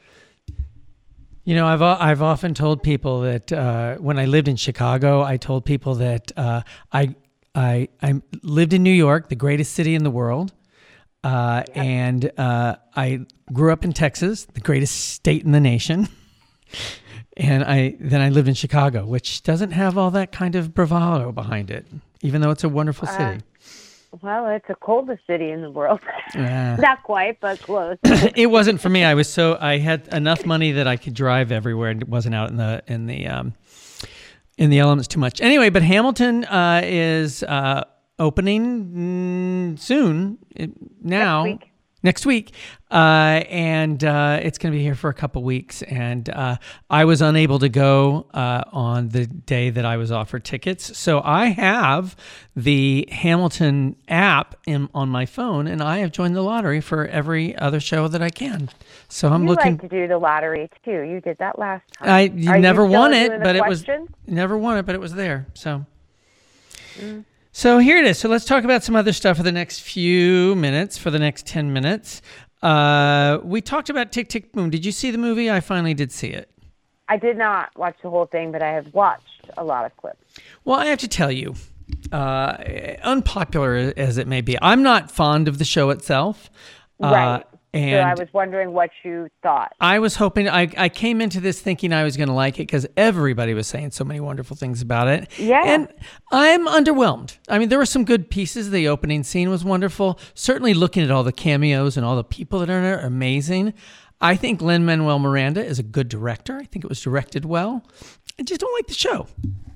Speaker 2: You know, I've o- I've often told people that uh, when I lived in Chicago, I told people that uh, I I I lived in New York, the greatest city in the world, uh, and uh, I grew up in Texas, the greatest state in the nation, and I then I lived in Chicago, which doesn't have all that kind of bravado behind it, even though it's a wonderful
Speaker 3: Uh,
Speaker 2: city.
Speaker 3: Well, it's the coldest city in the world.
Speaker 2: Yeah.
Speaker 3: Not quite, but close.
Speaker 2: It wasn't for me. I was so I had enough money that I could drive everywhere and wasn't out in the in the um, in the elements too much. Anyway, but Hamilton uh, is uh, opening mm, soon, it, now.
Speaker 3: Next week.
Speaker 2: Next week, uh, and uh, it's going to be here for a couple weeks. And uh, I was unable to go uh, on the day that I was offered tickets, so I have the Hamilton app in, on my phone, and I have joined the lottery for every other show that I can. So I'm
Speaker 3: you
Speaker 2: looking.
Speaker 3: like to do the lottery too. You did that last time.
Speaker 2: I you
Speaker 3: Are
Speaker 2: never
Speaker 3: you still
Speaker 2: won
Speaker 3: doing
Speaker 2: it,
Speaker 3: the
Speaker 2: but it was
Speaker 3: question?
Speaker 2: never won it, but it was there. So.
Speaker 3: Mm.
Speaker 2: So here it is. So let's talk about some other stuff for the next few minutes, for the next ten minutes. Uh, we talked about Tick, Tick, Boom. Did you see the movie? I finally did see it.
Speaker 3: I did not watch the whole thing, but I have watched a lot of clips.
Speaker 2: Well, I have to tell you, uh, unpopular as it may be, I'm not fond of the show itself.
Speaker 3: Right.
Speaker 2: Uh, and
Speaker 3: so I was wondering what you thought.
Speaker 2: I was hoping, I, I came into this thinking I was going to like it because everybody was saying so many wonderful things about it.
Speaker 3: Yeah.
Speaker 2: And I'm underwhelmed. I mean, there were some good pieces. The opening scene was wonderful. Certainly looking at all the cameos and all the people that are in it are amazing. I think Lin-Manuel Miranda is a good director. I think it was directed well. I just don't like the show.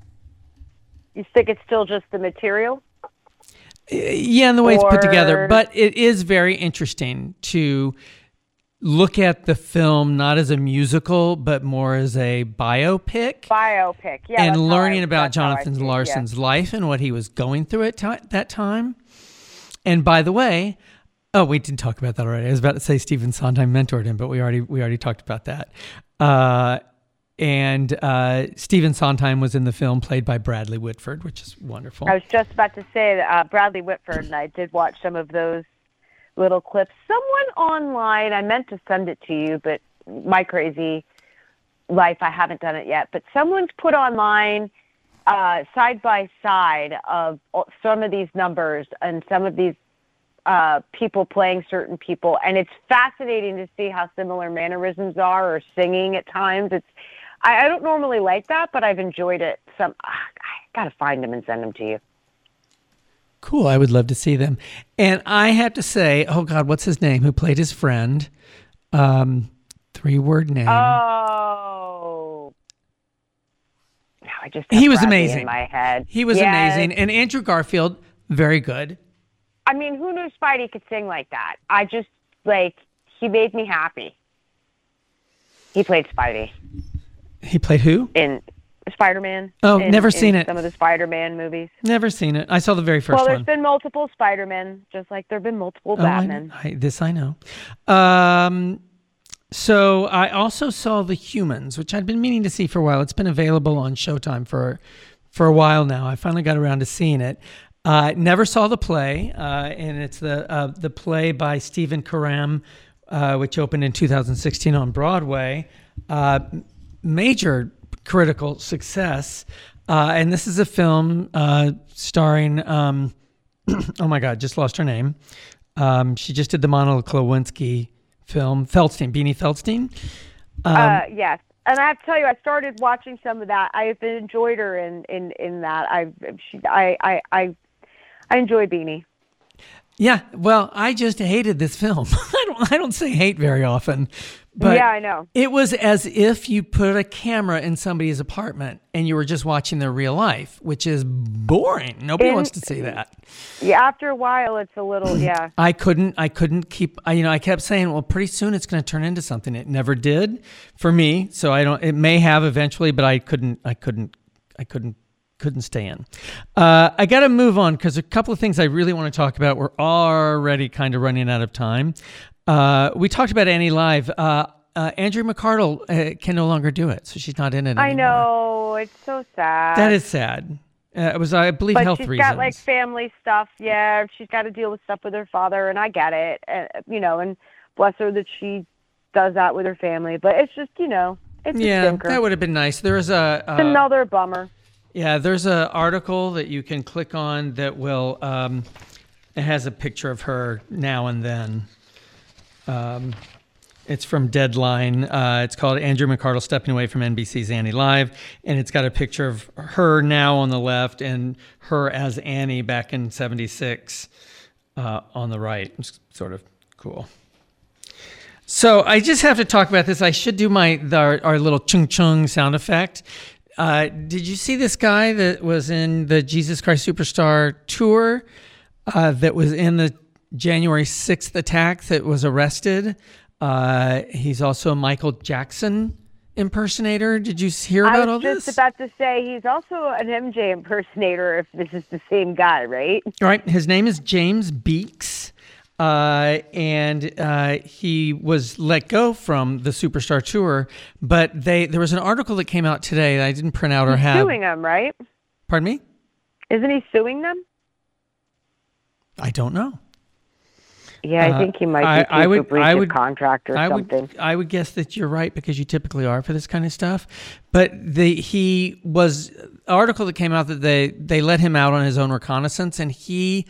Speaker 3: You think it's still just the material?
Speaker 2: Yeah, and the way it's put together.
Speaker 3: Or-
Speaker 2: But it is very interesting to look at the film not as a musical, but more as a biopic.
Speaker 3: Biopic, yeah.
Speaker 2: And
Speaker 3: that's how
Speaker 2: learning
Speaker 3: I-
Speaker 2: about
Speaker 3: that's how I
Speaker 2: Jonathan
Speaker 3: see it, yeah.
Speaker 2: Larson's life and what he was going through at ti- that time. And by the way, oh, we didn't talk about that already. I was about to say Stephen Sondheim mentored him, but we already we already talked about that. Uh, and uh, Stephen Sondheim was in the film, played by Bradley Whitford, which is wonderful.
Speaker 3: I was just about to say that uh, Bradley Whitford, and I did watch some of those little clips. Someone online, I meant to send it to you, but my crazy life, I haven't done it yet. But someone's put online uh, side by side of some of these numbers and some of these uh, people playing certain people, and it's fascinating to see how similar mannerisms are, or singing at times. It's I, I don't normally like that, but I've enjoyed it. Some I gotta find them and send them to you.
Speaker 2: Cool. I would love to see them. And I have to say, oh God, what's his name? Who played his friend? Um, three word name.
Speaker 3: Oh, now I just have
Speaker 2: he was
Speaker 3: Bradley
Speaker 2: amazing
Speaker 3: in my head.
Speaker 2: He was
Speaker 3: Yes.
Speaker 2: amazing. And Andrew Garfield, very good.
Speaker 3: I mean, who knew Spidey could sing like that? I just like he made me happy. He played Spidey
Speaker 2: He played who?
Speaker 3: in Spider-Man.
Speaker 2: Oh,
Speaker 3: in,
Speaker 2: never
Speaker 3: in
Speaker 2: seen it.
Speaker 3: Some of the Spider-Man movies.
Speaker 2: Never seen it. I saw the very first
Speaker 3: well, there's
Speaker 2: one.
Speaker 3: been multiple Spider-Men, just like there've been multiple
Speaker 2: Oh, I,
Speaker 3: Batman.
Speaker 2: I, this I know. Um, so I also saw The Humans, which I'd been meaning to see for a while. It's been available on Showtime for for a while now. I finally got around to seeing it. Uh, never saw the play, uh, and it's the uh, the play by Stephen Karam, uh, which opened in two thousand sixteen on Broadway. Uh, major critical success, uh, and this is a film uh, starring. Um, oh my God, just lost her name. Um, she just did the Monica Lewinsky film, Feldstein, Beanie Feldstein. Um,
Speaker 3: uh, yes. And I have to tell you, I started watching some of that. I have enjoyed her in, in, in that. I she I I I, I enjoy Beanie.
Speaker 2: Yeah, well, I just hated this film. I don't I don't say hate very often, but
Speaker 3: yeah, I know.
Speaker 2: It was as if you put a camera in somebody's apartment and you were just watching their real life, which is boring. Nobody
Speaker 3: In-
Speaker 2: wants to see that.
Speaker 3: Yeah, after a while, it's a little yeah.
Speaker 2: I couldn't I couldn't keep I, you know I kept saying, well, pretty soon it's going to turn into something. It never did for me. So I don't. It may have eventually, but I couldn't. I couldn't. I couldn't. Couldn't stay in. Uh, I got to move on because a couple of things I really want to talk about. We're already kind of running out of time. Uh, we talked about Annie Live. Uh, uh, Andrea McArdle uh, can no longer do it, so she's not in it anymore.
Speaker 3: I know, it's so sad.
Speaker 2: That is sad. Uh, it was, I believe,
Speaker 3: but
Speaker 2: health
Speaker 3: she's
Speaker 2: reasons.
Speaker 3: got like family stuff. Yeah, she's got to deal with stuff with her father, and I get it. And, you know, and bless her that she does that with her family. But it's just, you know, it's
Speaker 2: yeah,
Speaker 3: a stinker.
Speaker 2: that would have been nice. There was a uh,
Speaker 3: it's another bummer.
Speaker 2: Yeah, there's an article that you can click on that will, um, it has a picture of her now and then. Um, it's from Deadline. Uh, it's called Andrea McArdle Stepping Away from N B C's Annie Live. And it's got a picture of her now on the left and her as Annie back in seventy-six uh, on the right. It's sort of cool. So I just have to talk about this. I should do my the, our, our little chung chung sound effect. Uh, did you see this guy that was in the Jesus Christ Superstar tour uh, that was in the January sixth attack that was arrested? Uh, he's also a Michael Jackson impersonator. Did you hear about all this?
Speaker 3: I was just about to say he's also an M J impersonator if this is the same guy, right?
Speaker 2: Right. His name is James Beeks. Uh, and uh, he was let go from the Superstar Tour, but they there was an article that came out today that I didn't print out or
Speaker 3: He's
Speaker 2: have.
Speaker 3: suing them, right?
Speaker 2: Pardon me?
Speaker 3: Isn't he suing them?
Speaker 2: I don't know.
Speaker 3: Yeah, I think he might be
Speaker 2: uh, I, I would,
Speaker 3: for breach
Speaker 2: I
Speaker 3: of
Speaker 2: would,
Speaker 3: contract or
Speaker 2: I
Speaker 3: something.
Speaker 2: Would, I would guess that you're right because you typically are for this kind of stuff. But the he was an article that came out that they they let him out on his own reconnaissance, and he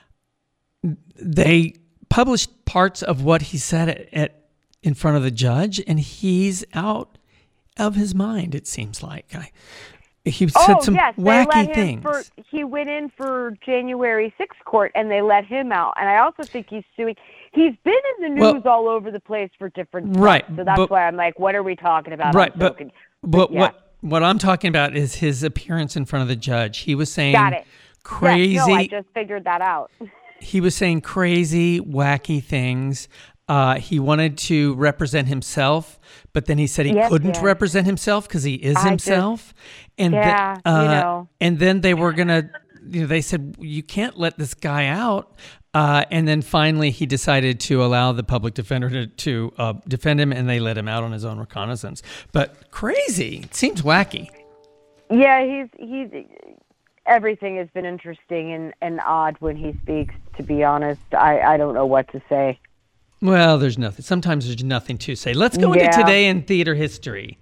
Speaker 2: they published parts of what he said at, at in front of the judge, and he's out of his mind. It seems like I, he said
Speaker 3: oh,
Speaker 2: some
Speaker 3: yes,
Speaker 2: wacky
Speaker 3: they let him
Speaker 2: things.
Speaker 3: For, he went in for January sixth court, and they let him out. And I also think he's suing. He's been in the news
Speaker 2: Well,
Speaker 3: all over the place for different stuff.
Speaker 2: right,
Speaker 3: So that's
Speaker 2: but-
Speaker 3: why I'm like, what are we talking about?
Speaker 2: Right,
Speaker 3: I'm
Speaker 2: but
Speaker 3: joking.
Speaker 2: but
Speaker 3: yeah.
Speaker 2: what what I'm talking about is his appearance in front of the judge. He was saying
Speaker 3: Got it.
Speaker 2: crazy.
Speaker 3: Yes, no, I just figured that out.
Speaker 2: He was saying crazy, wacky things. Uh, he wanted to represent himself, but then he said he
Speaker 3: Yes,
Speaker 2: couldn't
Speaker 3: yes.
Speaker 2: represent himself because he is
Speaker 3: I
Speaker 2: himself. and the-
Speaker 3: Yeah, you
Speaker 2: uh,
Speaker 3: know.
Speaker 2: and then they were gonna. You know, they said you can't let this guy out. Uh, and then finally, he decided to allow the public defender to, to uh, defend him, and they let him out on his own reconnaissance. But crazy, it seems wacky.
Speaker 3: Yeah, he's he's everything has been interesting and, and odd when he speaks. To be honest, I, I don't know what to say.
Speaker 2: Well, there's nothing. Sometimes there's nothing to say. Let's go
Speaker 3: Yeah.
Speaker 2: into today in theater history,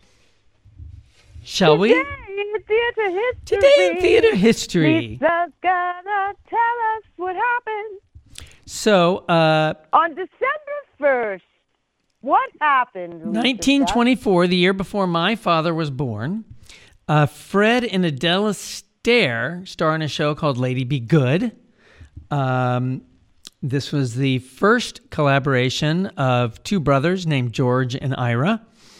Speaker 2: shall we?
Speaker 3: Today in theater history.
Speaker 2: Today in theater history.
Speaker 3: Lisa's gonna tell us what happened
Speaker 2: So, uh,
Speaker 3: on December first. What happened? Lisa?
Speaker 2: nineteen twenty-four, the year before my father was born, uh, Fred and Adele Astaire star in a show called Lady Be Good. Um, this was the first collaboration of two brothers named George and Ira.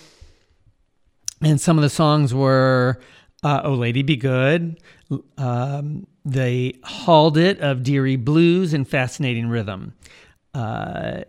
Speaker 2: And some of the songs were uh, Oh Lady Be Good, um, They Hauled It of Deary Blues, and Fascinating Rhythm. Uh,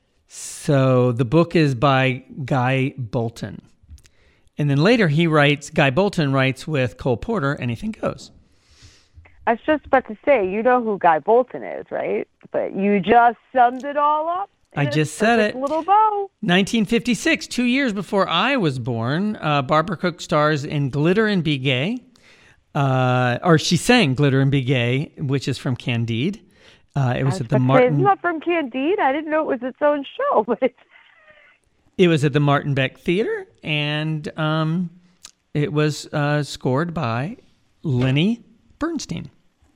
Speaker 2: so the book is by Guy Bolton. And then later he writes, Guy Bolton writes with Cole Porter, Anything Goes.
Speaker 3: I was just about to say, you know who Guy Bolton is, right? But you just summed it all up.
Speaker 2: I
Speaker 3: in a
Speaker 2: just said
Speaker 3: perfect
Speaker 2: it.
Speaker 3: Little bow.
Speaker 2: nineteen fifty-six, two years before I was born, uh, Barbara Cook stars in Glitter and Be Gay. Uh, or she sang Glitter and Be Gay, which is from Candide. Uh, it was,
Speaker 3: was
Speaker 2: at the
Speaker 3: about to say,
Speaker 2: Martin.
Speaker 3: It's not from Candide. I didn't know it was its own show, but it's
Speaker 2: It was at the Martin Beck Theater, and um, it was uh, scored by Lenny Bernstein.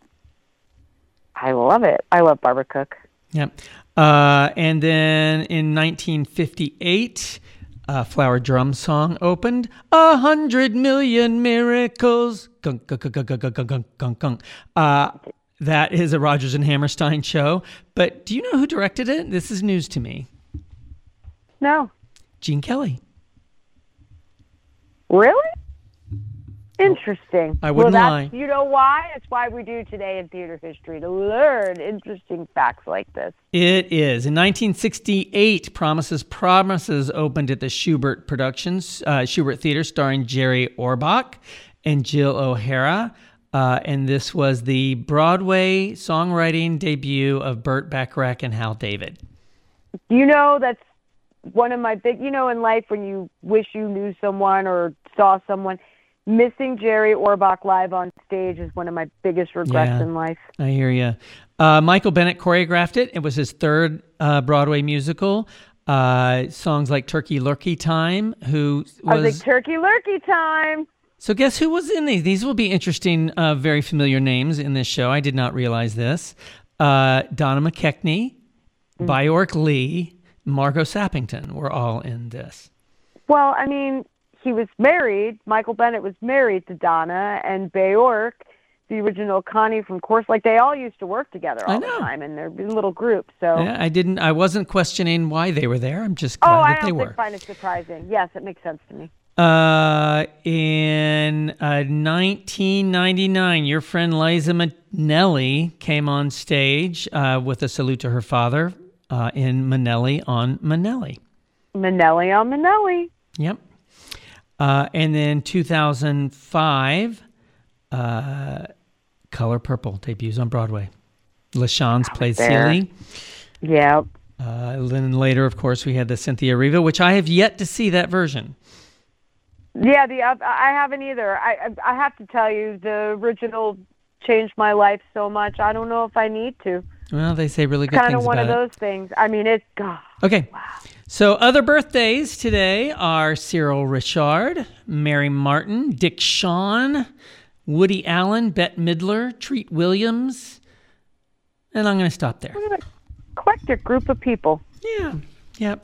Speaker 3: I love it. I love Barbara Cook.
Speaker 2: Yep. Uh, and then in nineteen fifty-eight, uh, Flower Drum Song opened. A hundred million miracles. Gunk, gunk, gunk, gunk, gunk, gunk, gunk, gunk. Uh, that is a Rodgers and Hammerstein show. But do you know who directed it? This is news to me.
Speaker 3: No.
Speaker 2: Gene Kelly.
Speaker 3: Really? Interesting.
Speaker 2: I wouldn't
Speaker 3: well,
Speaker 2: lie.
Speaker 3: that's, you know why? It's why we do Today in Theater History, to learn interesting facts like this.
Speaker 2: It is. In nineteen sixty-eight, Promises, Promises opened at the Schubert Productions, uh, Schubert Theater, starring Jerry Orbach and Jill O'Hara. Uh, and this was the Broadway songwriting debut of Burt Bacharach and Hal David.
Speaker 3: You know, that's one of my big, you know, in life when you wish you knew someone or saw someone, missing Jerry Orbach live on stage is one of my biggest regrets
Speaker 2: Yeah.
Speaker 3: in life.
Speaker 2: I hear you. Uh, Michael Bennett choreographed it. It was his third uh, Broadway musical. Uh, songs like Turkey Lurkey Time, who was...
Speaker 3: I was like, Turkey Lurkey Time.
Speaker 2: So guess who was in these? These will be interesting, uh, very familiar names in this show. I did not realize this. Uh, Donna McKechnie, mm. Bjork Lee, Margot Sappington were all in this.
Speaker 3: Well, I mean, he was married. Michael Bennett was married to Donna, and Bjork, the original Connie from Course, like they all used to work together all the time, and they're in little groups. So
Speaker 2: yeah, I didn't. I wasn't questioning why they were there. I'm just glad
Speaker 3: oh,
Speaker 2: that
Speaker 3: I
Speaker 2: they
Speaker 3: don't
Speaker 2: were.
Speaker 3: think find it surprising. Yes, it makes sense to me.
Speaker 2: Uh, in uh, nineteen ninety-nine, your friend Liza Minnelli came on stage uh, with a salute to her father uh, in Minnelli on Minnelli.
Speaker 3: Minnelli on Minnelli.
Speaker 2: Yep. Uh, and then two thousand five, uh, Color Purple debuts on Broadway. LaChanze played Celie.
Speaker 3: Yep.
Speaker 2: Uh, and then later, of course, we had the Cynthia Erivo, which I have yet to see that version.
Speaker 3: Yeah, the uh, I haven't either. I I have to tell you, the original changed my life so much. I don't know if I need to.
Speaker 2: Well, they say really good
Speaker 3: Kind
Speaker 2: things
Speaker 3: of one
Speaker 2: about
Speaker 3: of
Speaker 2: it.
Speaker 3: those things. I mean, it's God.
Speaker 2: Okay.
Speaker 3: Wow.
Speaker 2: So other birthdays today are Cyril Richard, Mary Martin, Dick Shawn, Woody Allen, Bette Midler, Treat Williams, and I'm going to stop there.
Speaker 3: What an eclectic group of people.
Speaker 2: Yeah. Yep.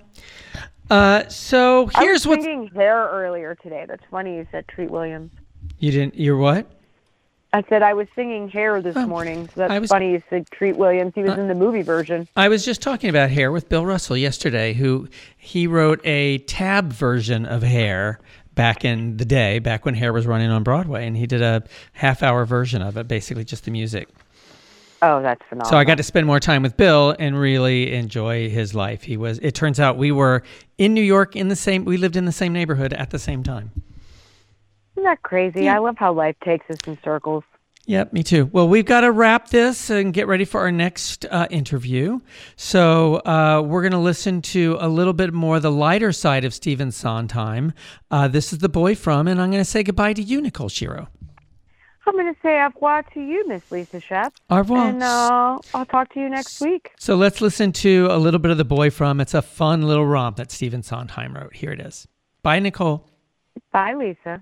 Speaker 2: Uh, so here's
Speaker 3: I was
Speaker 2: what's...
Speaker 3: singing Hair earlier today. That's funny you said Treat Williams.
Speaker 2: You didn't... You're what?
Speaker 3: I said I was singing Hair this
Speaker 2: Oh,
Speaker 3: morning. So that's
Speaker 2: I was-
Speaker 3: funny you said Treat Williams. He was
Speaker 2: Uh,
Speaker 3: in the movie version.
Speaker 2: I was just talking about Hair with Bill Russell yesterday, who he wrote a tab version of Hair back in the day, back when Hair was running on Broadway, and he did a half-hour version of it, basically just the music.
Speaker 3: Oh, that's phenomenal.
Speaker 2: So I got to spend more time with Bill and really enjoy his life. He was. It turns out we were in New York in the same. We lived in the same neighborhood at the same time.
Speaker 3: Isn't that crazy?
Speaker 2: Yeah.
Speaker 3: I love how life takes us in circles.
Speaker 2: Yep, me too. Well, we've got to wrap this and get ready for our next uh, interview. So uh, we're going to listen to a little bit more the lighter side of Stephen Sondheim. Uh, this is The Boy From, and I'm going to say goodbye to you, Nicole Shiro.
Speaker 3: I'm going to say au revoir to you, Miss Lisa Shep.
Speaker 2: Au revoir.
Speaker 3: And uh, I'll talk to you next week.
Speaker 2: So let's listen to a little bit of The Boy From. It's a fun little romp that Stephen Sondheim wrote. Here it is. Bye, Nicole.
Speaker 3: Bye, Lisa.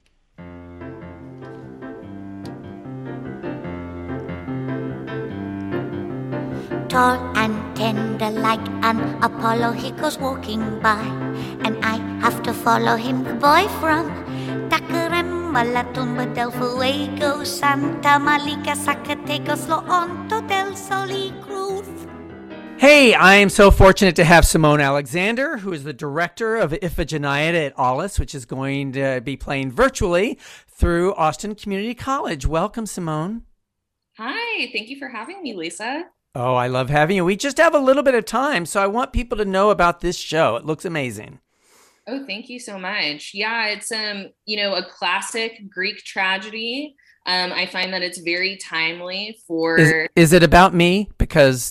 Speaker 4: Tall and tender like an Apollo, he goes walking by, and I have to follow him, the boy from Tacaremma, La Tumba del Fuego, Santa Malika, Zacatecas, Lo Hondo del Sol y Cruz.
Speaker 2: Hey, I am so fortunate to have Simone Alexander, who is the director of Iphigenia at Aulis, which is going to be playing virtually through Austin Community College. Welcome, Simone.
Speaker 10: Hi, thank you for having me, Lisa.
Speaker 2: Oh, I love having you. We just have a little bit of time, so I want people to know about this show. It looks amazing.
Speaker 10: Oh, thank you so much. Yeah, it's um, you know, a classic Greek tragedy. Um, I find that it's very timely for.
Speaker 2: Is, is it about me? Because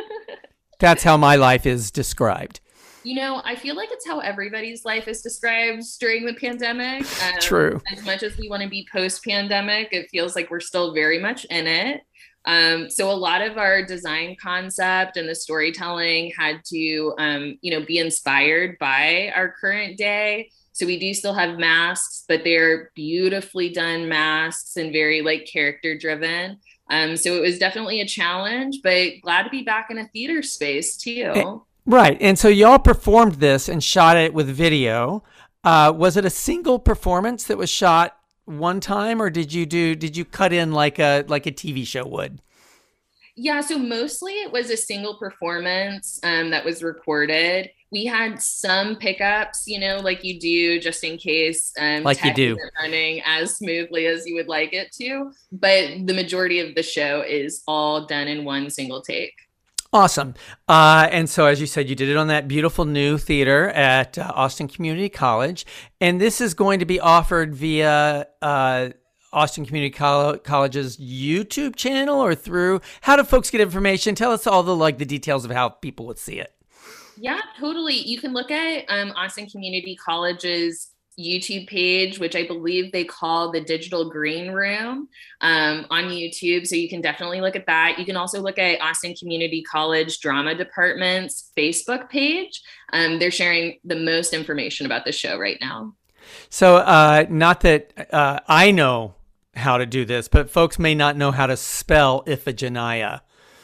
Speaker 2: that's how my life is described.
Speaker 10: You know, I feel like it's how everybody's life is described during the pandemic. Um,
Speaker 2: True.
Speaker 10: As much as we want to be post-pandemic, it feels like we're still very much in it. Um, so a lot of our design concept and the storytelling had to, um, you know, be inspired by our current day. So we do still have masks, but they're beautifully done masks and very like character driven. Um, so it was definitely a challenge, but glad to be back in a theater space too.
Speaker 2: And, right. And so y'all performed this and shot it with video. Uh, was it a single performance that was shot one time, or did you do, did you cut in like a, like a T V show would?
Speaker 10: Yeah. So mostly it was a single performance, um, that was recorded. We had some pickups, you know, like you do just in case, um,
Speaker 2: like you do
Speaker 10: isn't running as smoothly as you would like it to, but the majority of the show is all done in one single take.
Speaker 2: Awesome. Uh, and so, as you said, you did it on that beautiful new theater at uh, Austin Community College. And this is going to be offered via uh, Austin Community Coll- College's YouTube channel or through. How do folks get information? Tell us all the like the details of how people would see it.
Speaker 10: Yeah, totally. You can look at um, Austin Community College's YouTube page, which I believe they call the Digital Green Room, um, on YouTube. So you can definitely look at that. You can also look at Austin Community College Drama Department's Facebook page. Um, they're sharing the most information about the show right now.
Speaker 2: So uh, not that uh, I know how to do this, but folks may not know how to spell Iphigenia.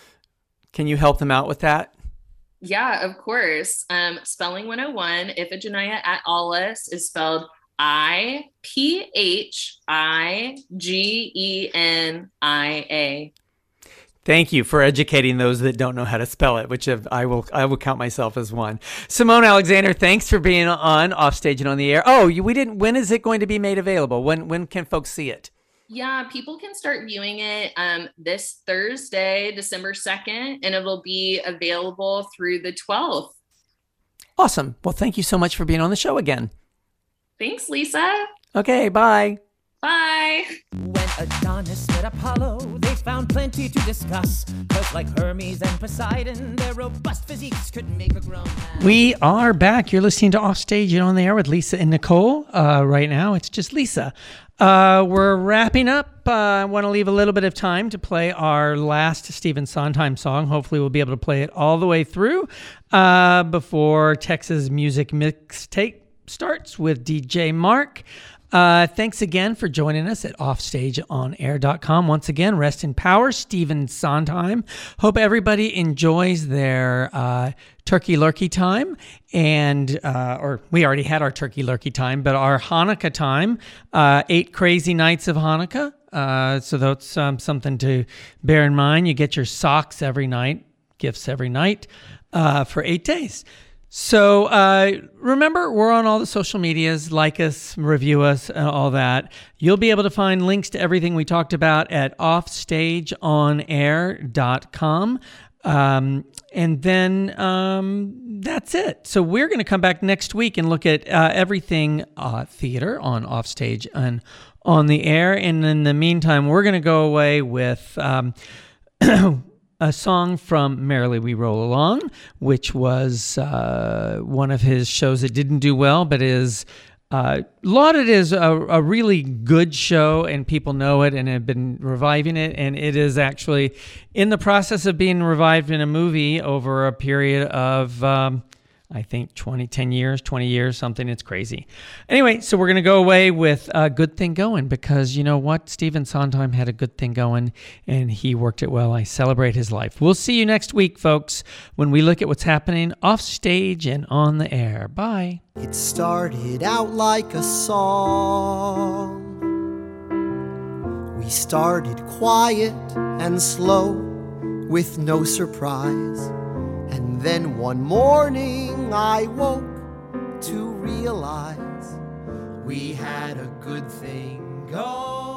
Speaker 2: Can you help them out with that?
Speaker 10: Yeah, of course. Um, Spelling one oh one, Iphigenia at Aulis is spelled I P H I G E N I A.
Speaker 2: Thank you for educating those that don't know how to spell it, which I will I will count myself as one. Simone Alexander, thanks for being on Offstage and on the Air. Oh, we didn't. When is it going to be made available? When when can folks see it?
Speaker 10: Yeah, people can start viewing it um, this Thursday, December second, and it'll be available through the twelfth.
Speaker 2: Awesome. Well, thank you so much for being on the show again.
Speaker 10: Thanks, Lisa.
Speaker 2: Okay, bye.
Speaker 10: Bye.
Speaker 11: When Adonis met Apollo, they found plenty to discuss. Cause like Hermes and Poseidon, their robust physiques could make a grown man.
Speaker 2: We are back. You're listening to Offstage and on the Air with Lisa and Nicole. Uh, right now, it's just Lisa. Uh, we're wrapping up. Uh, I want to leave a little bit of time to play our last Stephen Sondheim song. Hopefully, we'll be able to play it all the way through uh, before Texas Music Mixtape starts with D J Mark. Uh, thanks again for joining us at offstage on air dot com. Once again, rest in power, Stephen Sondheim. Hope everybody enjoys their uh, turkey lurkey time, and uh, or we already had our turkey lurkey time, but our Hanukkah time, uh, eight crazy nights of Hanukkah. Uh, so that's um, something to bear in mind. You get your socks every night, gifts every night uh, for eight days. So uh, remember, we're on all the social medias. Like us, review us, and all that. You'll be able to find links to everything we talked about at offstage on air dot com. Um, and then um, that's it. So we're going to come back next week and look at uh, everything uh, theater on Offstage and on the Air. And in the meantime, we're going to go away with... Um, a song from Merrily We Roll Along, which was uh, one of his shows that didn't do well, but is uh, lauded as a, a really good show, and people know it and have been reviving it. And it is actually in the process of being revived in a movie over a period of, um, I think, twenty, ten years, twenty years, something. It's crazy. Anyway, so we're going to go away with a good thing going, because you know what? Stephen Sondheim had a good thing going, and he worked it well. I celebrate his life. We'll see you next week, folks, when we look at what's happening off stage and on the air. Bye.
Speaker 12: It started out like a song. We started quiet and slow, with no surprise. And then one morning I woke to realize we had a good thing going.